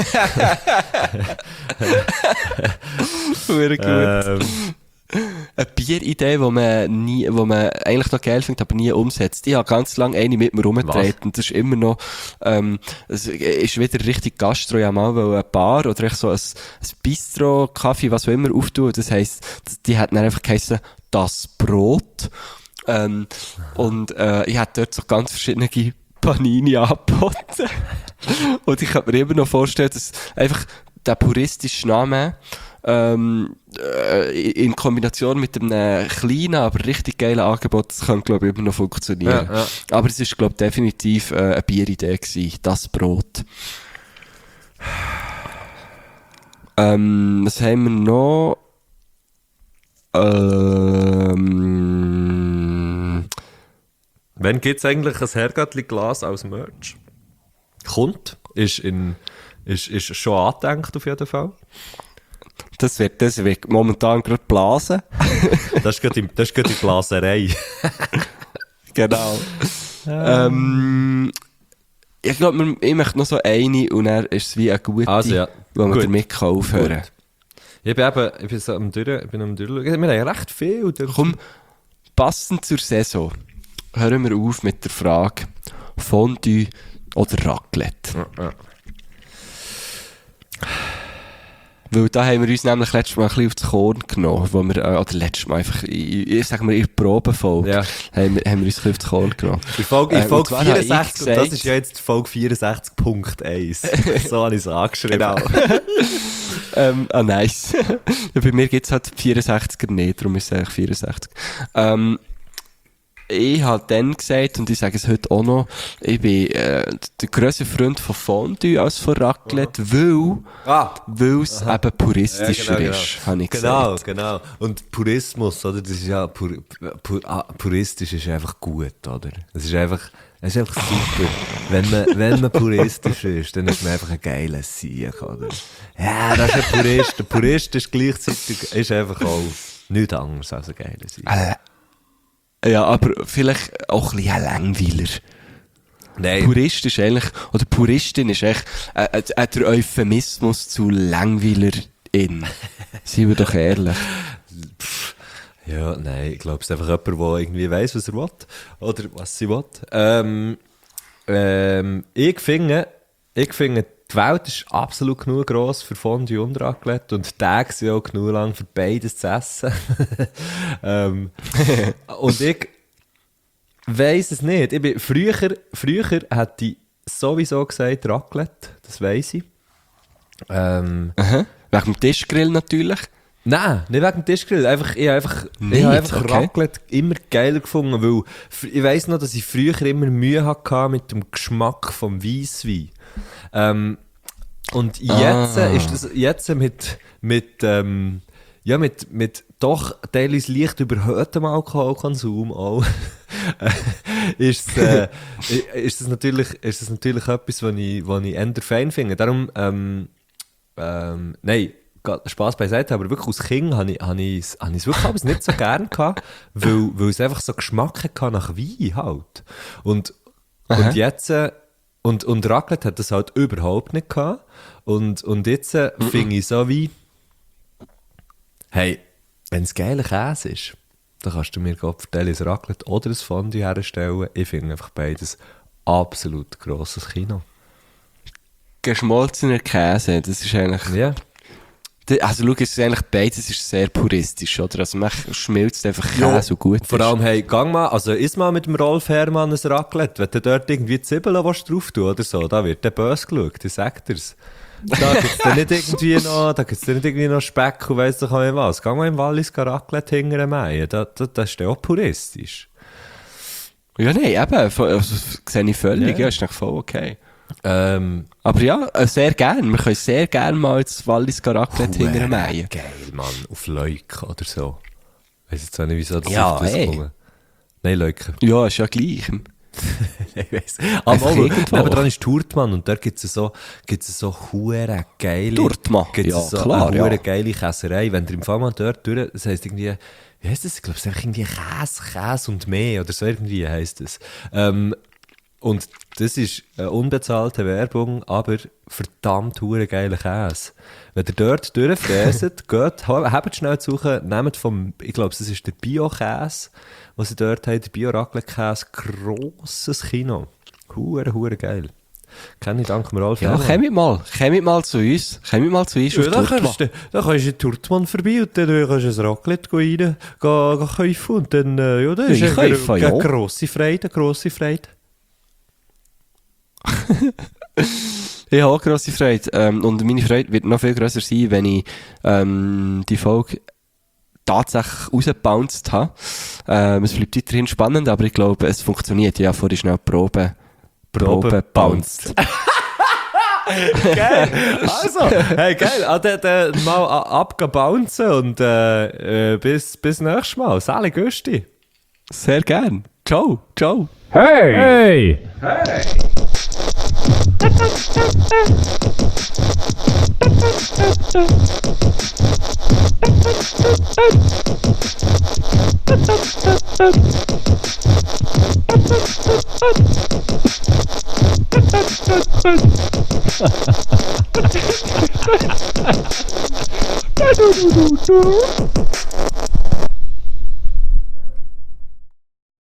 Sehr gut. Eine Bieridee, die man eigentlich noch geil findet, aber nie umsetzt. Ich habe ganz lange eine mit mir rumgedreht, und das ist immer noch, es ist wieder richtig Gastro, ja mal, weil eine Bar oder echt so ein Bistro, Kaffee, was auch immer auftun. Das heisst, die hat dann einfach geheissen, das Brot. Und ich hatte dort so ganz verschiedene Panini angeboten. Und ich kann mir immer noch vorstellen, dass einfach der puristische Name in Kombination mit einem kleinen, aber richtig geilen Angebot, das kann, glaube ich, immer noch funktionieren. Ja. Aber es ist, glaube ich, definitiv eine Bieridee gewesen, das Brot. Was haben wir noch? Wann gibt es eigentlich ein Herrgöttli-Glas als Merch? Kommt. Ist schon angedenkt auf jeden Fall. Das wird momentan gerade blasen. Das ist gerade die Blaserei. Genau. Ich glaube, ich möchte noch so eine und dann ist es wie eine gute, Also, ja. wo man Gut. damit kann aufhören kann. Ich bin so am Durchschauen. Wir haben recht viel. Komm, passend zur Saison, hören wir auf mit der Frage Fondue oder Raclette. Ja. Weil da haben wir uns nämlich letztes Mal ein bisschen aufs Korn genommen, wo wir, oder letztes Mal einfach, ich sag mal, in der Probenfolge, Ja. haben wir uns ein bisschen aufs Korn genommen. In Folge und zwar habe ich 64, und das gesagt- ist ja jetzt Folge 64.1. So habe ich es angeschrieben. Genau. Nice. Ja, bei mir gibt es halt 64er nicht, darum ist es eigentlich 64. Ich habe dann gesagt, und ich sage es heute auch noch, ich bin der grösste Freund von Fondue als von Raclette, weil es eben puristischer ist, habe ich gesagt. Genau. Und Purismus, oder? Das ist ja, puristisch ist einfach gut, oder? Es ist einfach super. Wenn man puristisch ist, dann ist man einfach ein geiler Sieg, oder? Ja, das ist ein Purist. Der Purist ist gleichzeitig, ist einfach auch nichts anderes als ein geiler Sieg. Ja, aber vielleicht auch ein bisschen ein Langweiler. Nein. Purist ist eigentlich, oder Puristin ist echt der Euphemismus zu Langweilerin. Seien wir doch ehrlich. Ja, nein, ich glaube, es ist einfach jemand, der irgendwie weiss, was er will. Oder was sie will. Ich finde, die Welt ist absolut genug gross für Fondue und Raclette und die Tage sind auch genug lang für beides zu essen. Und ich weiss es nicht. Früher hätte ich sowieso gesagt Raclette, das weiss ich. Wegen dem Tischgrill natürlich. Nein, nicht wegen dem Tischgrill. Ich habe einfach okay. Raclette immer geiler gefunden, weil ich weiss noch, dass ich früher immer Mühe hatte mit dem Geschmack vom Weisswein. Und jetzt ist das mit doch teilweise leicht überhöhtem Alkoholkonsum auch, ist das natürlich etwas, was ich eher fein finde. Darum, nein, Spass beiseite, aber wirklich als Kind habe ich es wirklich nicht so gern gehabt, weil es einfach so Geschmack hatte nach Wein halt. Und jetzt, und Raclette hat das halt überhaupt nicht gehabt. Und jetzt finde ich so wie, hey, wenn es geiler Käse ist, dann kannst du mir ein Raclette oder ein Fondue herstellen. Ich finde einfach beides absolut grosses Kino. Geschmolzener Käse, das ist eigentlich... Ja. Also schau, es ist eigentlich beides ist sehr puristisch, oder? Also man schmilzt einfach Käse und gut Vor allem, hey, gang mal, also iss mal mit dem Rolf Herrmann ein Raclette, wenn du dort irgendwie Zwiebeln drauf tun oder so, da wird der böse geschaut, ich sag dir's. Da gibt's dann nicht irgendwie noch Speck und weiss doch auch nicht was. Gang mal im Wallis Raclette hingern mähen, das ist ja auch puristisch. Ja, nein, eben, also, sehe ich völlig, ja, ist noch voll okay. Aber ja, sehr gern. Wir können sehr gerne mal das Wallis Raclette hinterher mähen. Geil, Mann, auf Leuke oder so. Weiss jetzt auch nicht, wieso das Ja, auf das ey. kommt. Nein, Leuke. Ja, ist ja gleich. Ich weiss. Einfach Aber irgendwo. nebenan ist Turtmann und dort gibt's so hure geile... Turtmann, Gibt's ja, so klar, eine hure ja. geile Käserei. Wenn ihr im Fall mal dort durch... Das heisst irgendwie... Wie heisst das? Ich glaube, es ist einfach irgendwie Käse und mehr oder so irgendwie heisst es. Und das ist eine unbezahlte Werbung, aber verdammt hure geiler Käse. Wenn ihr dort durchfräset, habt schnell zu suchen, nehmt vom, ich glaube, das ist der Bio-Käse, was sie dort haben, der Bio-Raclette-Käse, grosses Kino. Hure geil. Kenne ich dank dem Rolf. Ja, komm mal zu uns. Komm mal zu uns Ja, auf Turtmann. dann kannst du in Turtmann vorbei und dann kannst du ein Raclette rein, kaufen und dann, ja, das ist Ich kaufe, ja. eine grosse Freude. Ich habe auch grosse Freude. Und meine Freude wird noch viel grösser sein, wenn ich die Folge tatsächlich rausgebounced habe. Es bleibt weiterhin spannend, aber ich glaube, es funktioniert. Ja, vorher schnell Probe bounced. Geil! Also, hey, geil. Dann mal abgebouncen und bis nächstes Mal. Sali Güsti. Sehr gern. Ciao, ciao. Hey! Hey!